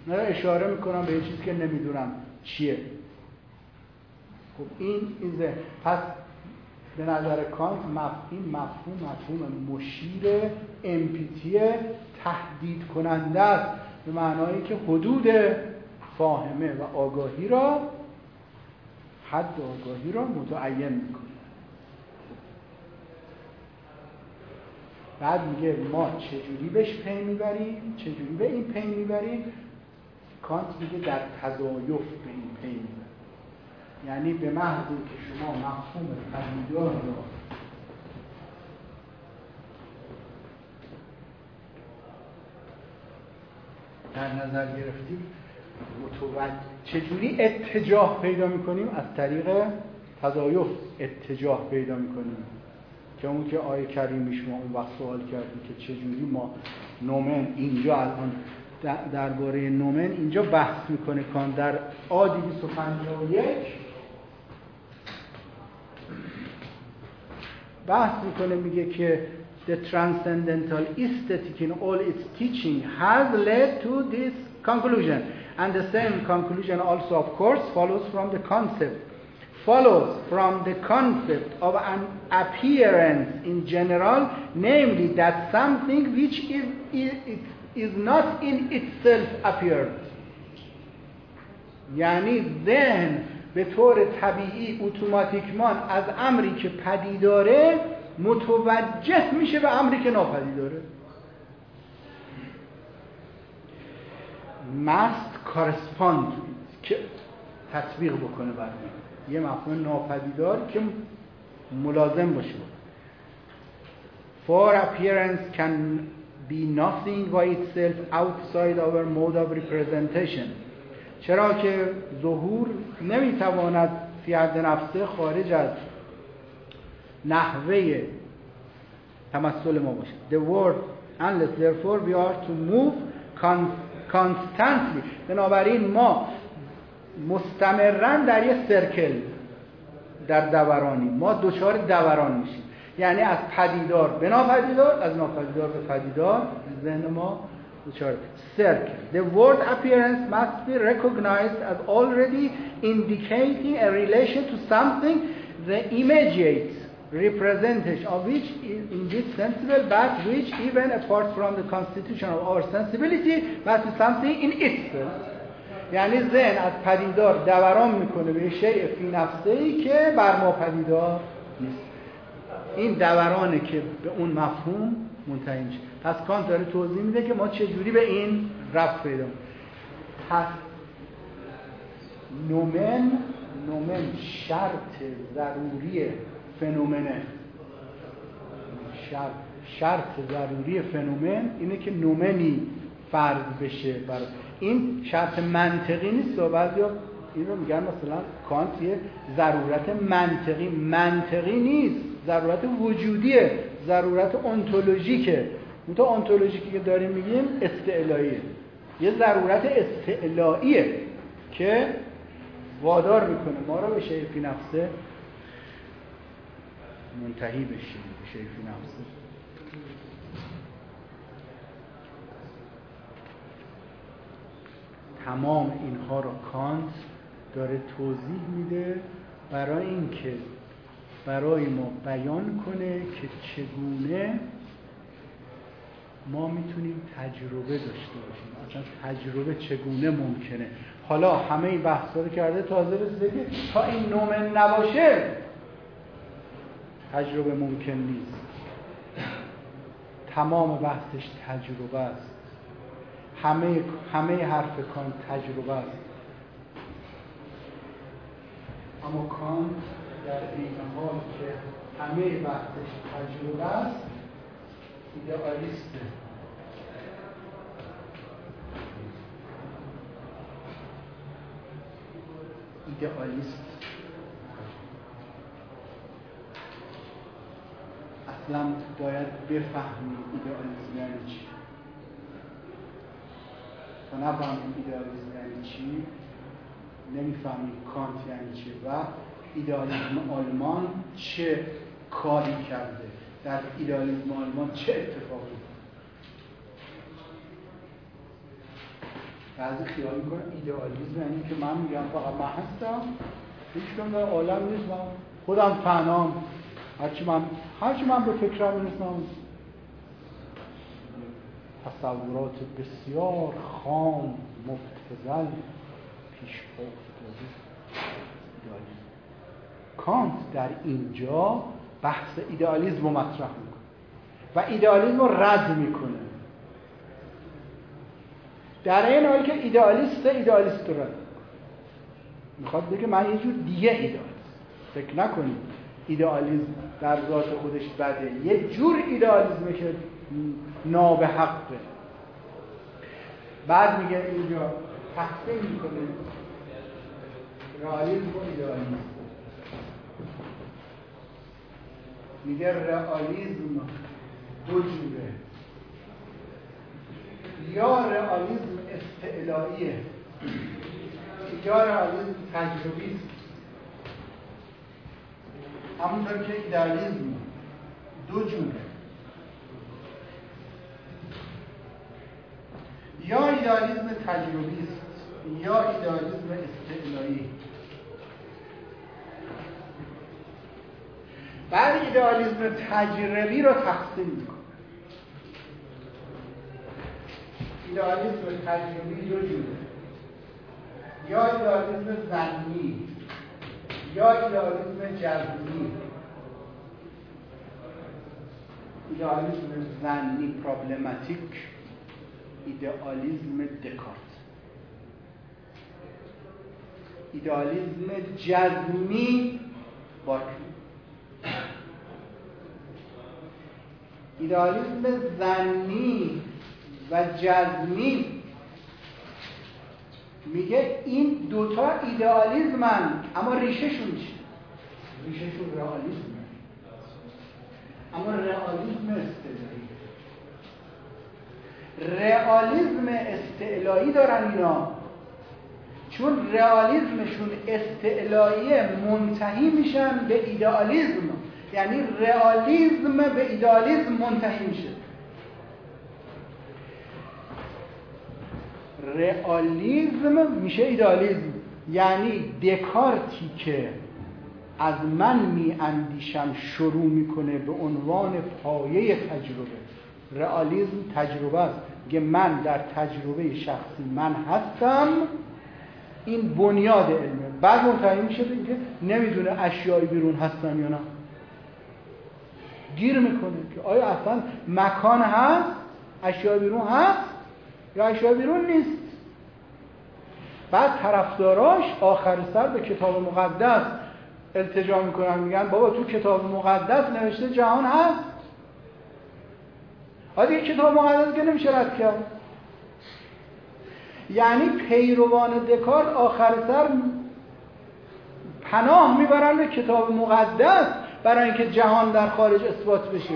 من اشاره میکنم به یه چیزی که نمیدونم چیه. خب این این ذهن. پس به نظر کانت این مفهوم مفهوم مشیر امپیتی تهدید کننده است، به معنایی که حدود فاهمه و آگاهی را، حد آگاهی را متعین میکنه. بعد میگه ما چجوری بهش پی میبریم، چجوری به این پی میبریم. کانت میگه در تضایف به این پی میبریم، یعنی به محض که شما مفهوم پدیدار را در نظر گرفتیم، متوجه چجوری اتجاه پیدا میکنیم؟ از طریق تضایف اتجاه پیدا میکنیم، که اون که آیه کریمی شما اون وقت سوال کردیم که چجوری ما نومن اینجا الان درباره نومن اینجا بحث میکنه کان در آدی بیست و پنجاه و یک بحث میکنه، میگه که the transcendental aesthetic in all its teaching has led to this conclusion, and the same conclusion also of course follows from the concept follows from the concept of an appearance in general, namely that something which is, is, is not in itself appeared. یعنی ذهن به طور طبیعی اتوماتیکمان از امری که پدیداره متوجه میشه به امری که ناپدیداره. must correspond که تطبیق بکنه بر یه مفهوم ناپدیدار که ملازم باشه. For appearance can be nothing by itself outside our mode of representation. چرا که ظهور نمیتواند فی حد نفسه خارج از نحوه تمثل ما باشه. The word unless therefore we are to move constantly. بنابراین ما مستمرن در یک سرکل، در دورانی ما دوچار دوران میشیم، یعنی از پدیدار به ناپدیدار، از ناپدیدار به پدیدار، ذهن ما دوچار سرکل. The word appearance must be recognized as already indicating a relation to something, the immediate representation of which is indeed sensible, but which even apart from the constitution of our sensibility must be something in itself. یعنی ذهن از پدیدار دوران میکنه به شیء فی نفسه‌ای که بر ما پدیدار نیست. این دورانه که به اون مفهوم منتهی میشه. پس کانت داره توضیح میده که ما چجوری به این رفت پیدا کنیم. پس نومن نومن شرط ضروری فنومنه. شرط شرط ضروری فنومن اینه که نومنی فرض بشه. برای این شرط منطقی نیست. بعضیا این رو میگن مثلا کانت یه ضرورت منطقی منطقی نیست، ضرورت وجودیه، ضرورت انتولوژیکه. اون تا انتولوژیکی که داریم میگیم استعلاییه، یه ضرورت استعلاییه که وادار میکنه ما رو به شیء فی نفسه منتهی بشیم، به شیء فی نفسه. تمام اینها رو کانت داره توضیح میده برای اینکه برای ما بیان کنه که چگونه ما میتونیم تجربه داشته باشیم، اصلا تجربه چگونه ممکنه. حالا همه این بحثا رو کرده، تازه رسیده که تا این نومن نباشه تجربه ممکن نیست. تمام بحثش تجربه است. همه همه حرف کانت تجربه است. اما کانت در این حال که همه بحثش تجربه است ایدئالیسته. ایدئالیست اصلا باید بفهمی ایدئالیسم یعنی چی. تا نفهمیم ایدئالیسم یعنی چی، نمیفهمیم کانت یعنی چی و ایدئالیسم آلمان چه کاری کرده، در ایدئالیسم آلمان چه اتفاقی. بعضی خیال میکنن ایدئالیسم یعنی که من میگم فقط من هستم، هیچ کم در عالم نیست، من خودم تنهام، هرچی من هرچی من به فکرم میرسم. تصورات بسیار خام مبتذل پیش پا افتاده ایدئالیسم. کانت در اینجا بحث ایدئالیسم رو مطرح میکنه و ایدئالیسم رو رد میکنه، در این حالی که ایدئالیست ایدئالیست رو رد میخواد بگه من یه جور دیگه ایدئالیست. فکر نکنید ایدئالیسم در ذات خودش بده، یه جور ایدئالیسمه که نابحقه. بعد میگه اینجا تقسیم میکنه رئالیسم و ایدئالیسم. میگه رئالیسم دو جوره، یا رئالیسم استعلاییه یا رئالیسم تجربی است. همونطور که ایدئالیسم دو جوره، یا ایدئالیسم تجربی است یا ایدئالیسم استعلایی. بعد ایدئالیسم تجربی رو تقسیم میکنه. ایدئالیسم تجربی دو جوره، یا ایدئالیسم ظنی یا ایدئالیسم جزمی. ایدئالیسم ظنی پرابلماتیک، ایدئالیسم دکارت. ایدئالیسم جزمی بارکلی. ایدئالیسم ظنی و جزمی میگه این دوتا ایدئالیسمن، اما ریشهشون چیه؟ ریشهشون رئالیسمه، اما رئالیسم استعلایی. رئالیسم استعلایی دارن اینا، چون رئالیسمشون استعلاییه منتهی میشن به ایدئالیسم، یعنی رئالیسم به ایدئالیسم منتهی میشه. رئالیسم میشه ایدئالیسم، یعنی دکارتی که از من می اندیشم شروع میکنه به عنوان پایه تجربه. رئالیسم تجربه است، که من در تجربه شخصی من هستم، این بنیاد علمه. بعد منتهی میشه به اینکه نمیدونه اشیای بیرون هستن یا نه، گیر میکنه که آیا اصلا مکان هست، اشیای بیرون هست یا اشیای بیرون نیست. بعد طرفداراش آخر سر به کتاب مقدس التجا میکنن، میگن بابا تو کتاب مقدس نوشته جهان هست. آیا یک کتاب مقدس که نمیشه رد کرد. یعنی پیروان دکارت آخر سر پناه میبرن به کتاب مقدس برای اینکه جهان در خارج اثبات بشه.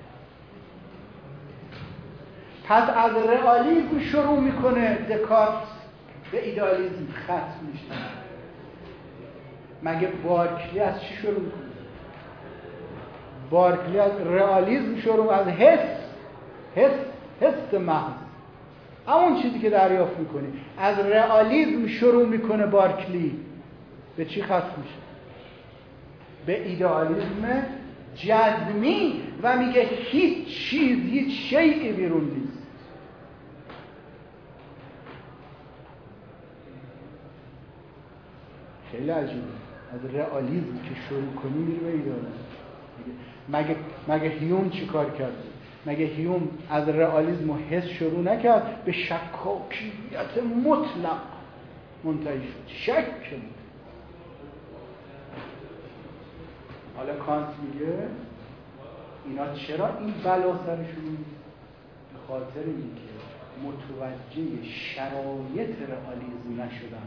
پس از رئالیسم شروع میکنه دکارت، به ایدئالیسم ختم میشه. مگه بارکلی از چی شروع میکنه؟ بارکلی از رئالیسم شروع، از حس حس حس محض، همون چیزی که دریافت میکنی. از رئالیسم شروع میکنه بارکلی، به چی ختم میشه؟ به ایدئالیسم جزمی، و میگه هیچ چیز هیچ شیئی بیرون نیست. خیلی عجیبه. از رئالیسم که شروع کنی میری به ایدئالیسم. مگه مگه هیوم چی کار کرده؟ مگه هیوم از رئالیسم و حس شروع نکرد، به شکاکیت مطلق منتهی شد. شک شد. حالا کانت میگه اینا چرا این بلا سرشون؟ به خاطر اینکه متوجه شرایط رئالیسم نشدن.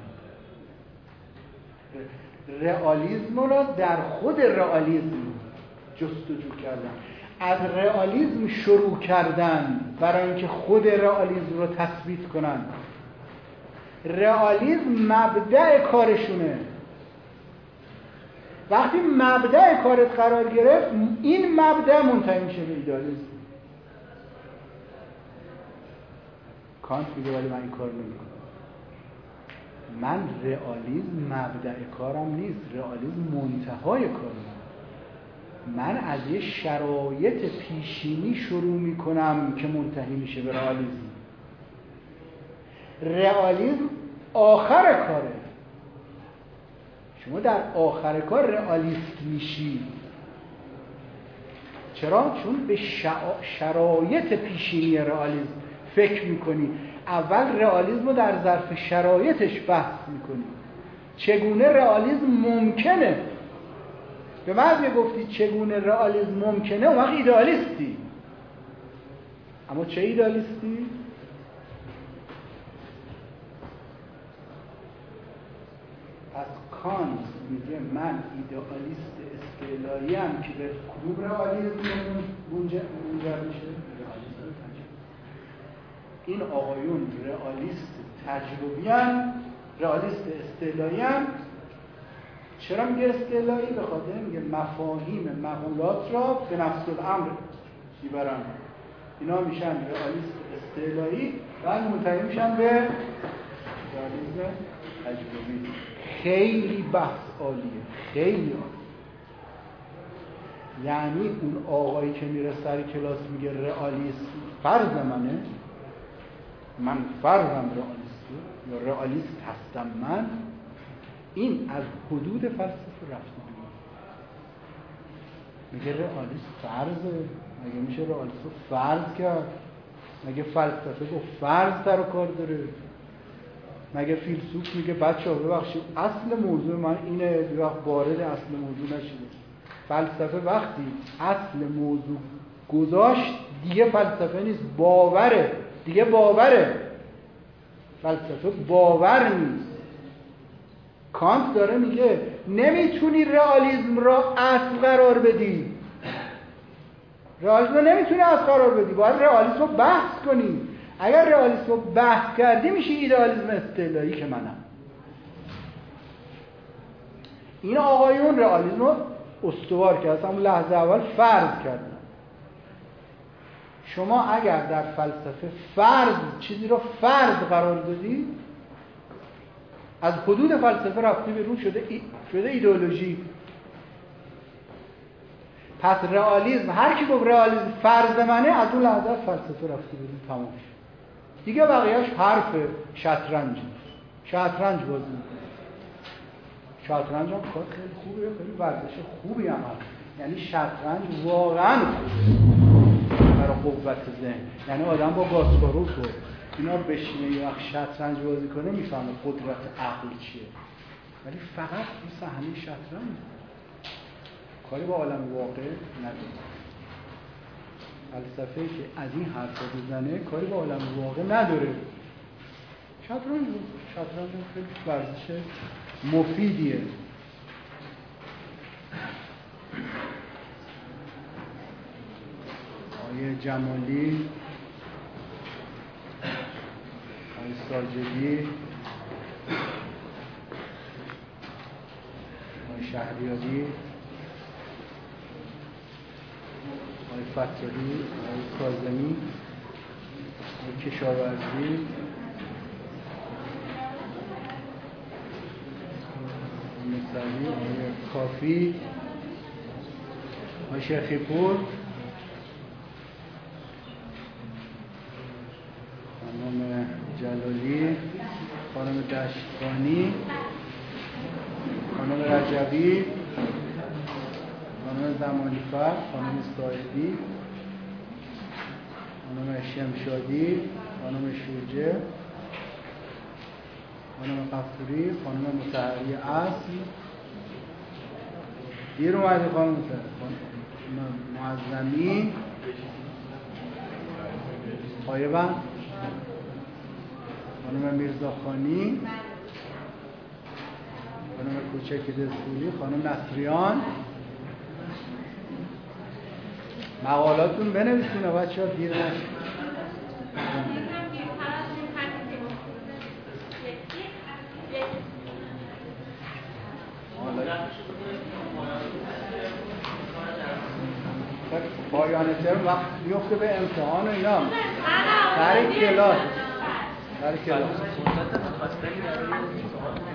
رئالیسم را در خود رئالیسم جستجو کردن، از رئالیسم شروع کردن برای اینکه خود رئالیسم رو تثبیت کنن. رئالیسم مبدأ کارشونه. وقتی مبدأ کارت قرار گرفت، این مبدأ منتهی میشه به ایدئالیسم. کانت میگه ولی من این کار نمیکنم. من رئالیسم مبدأ کارم نیست، رئالیسم منتهای کارم. من از یه شرایط پیشینی شروع میکنم که منتهی میشه به رئالیسم. رئالیسم آخر کاره. شما در آخر کار رئالیست میشی. چرا؟ چون به شرایط پیشینی رئالیسم فکر میکنی. اول رئالیسم رو در ظرف شرایطش بحث میکنی. چگونه رئالیسم ممکنه؟ به من گفتی چگونه رئالیسم ممکنه، اون وقت ایدئالیستی. اما چه ایدئالیستی؟ پس کانت میگه من ایدئالیست استعلایی ام که به کدوم رئالیسم منجر میشه؟ این آقایون رئالیست تجربی ام، رئالیست استعلایی ام. چرا میگه استعلایی؟ به خاطر میگه مفاهیم مقولات را به نفس الامر میبرن. اینا میشن رئالیست استعلایی و منتهی میشن به رئالیسم تجربی. خیلی بحث عالیه، خیلی عالیه. یعنی اون آقایی که میره سر کلاس میگه رئالیست فرض منه، من فرضم رئالیسته یا رئالیست هستم من، این از حدود فلسفه رفت. میگه رئالیست فرضه، مگه میشه رئالیست رو فرض کرد؟ مگه فلسفه گفت فرض سر و کار داره؟ مگه فیلسوف میگه بچه‌ها ببخشید اصل موضوع من اینه، وقت وارد اصل موضوع نشید. فلسفه وقتی اصل موضوع گذاشت دیگه فلسفه نیست، باوره دیگه. باوره، فلسفه باور نیست. کانت داره میگه نمیتونی رئالیسم را اصل قرار بدی. رئالیسم رو نمیتونی اصل قرار بدی، باید رئالیسم رو بحث کنی. اگر رئالیسم رو بحث کردی میشه ایدئالیسم استعلایی که منم. این آقایون رئالیسم رو استوار کردن، همون لحظه اول فرض کردن. شما اگر در فلسفه فرض چیزی رو فرض قرار دادی، از حدود فلسفه رفتی بیرون، شده ای... شده ایدئولوژی. پس رئالیسم، هر کی گفت رئالیسم فرض منه، از اون لحظه از فلسفه رفتی بیرون، تمام شد. دیگه بقیه‌اش حرف شطرنج. شطرنج بازی می‌کنه. شطرنج هم کار خیلی خوبه، خیلی ورزش خوبی هم هست. یعنی شطرنج واقعاً خوبه برای قوت ذهن. یعنی آدم با گاسپاروف و اینا بشینه یه وقت شطرنج بازی کنه میفهمه قدرت عقل چیه. ولی فقط تو صحنه شطرنج کاری با عالم واقع نداره. فلسفه که از این حرفا بزنه کاری با عالم واقع نداره. شطرنج شطرنج خیلی ورزش مفیدیه. آیه جمالی، آیه ساجدی، آیه شهریاری، آیه فتاحی، آیه کاظمی، آیه کشاورزی، مصری، آیه کافی، آیه شیخی پور، خانم جلالی، خانم دشتخانی، خانم رجبی، خانم زمانیفر، خانم سایدی، خانم شمشادی، خانم شوجه، خانم قفوری، خانم مطهری اصل، دیر اومدی خانم مطهری، خانم معظمی، خایبند، خانم میرزاخانی، خانم کوچک دستوری، خانم نصریان. مقالاتون بنویسین و بچه ها دیر نشید. پایان ترم وقت بیفته به امتحان و اینا سر کلاس سر کلاس خیلی در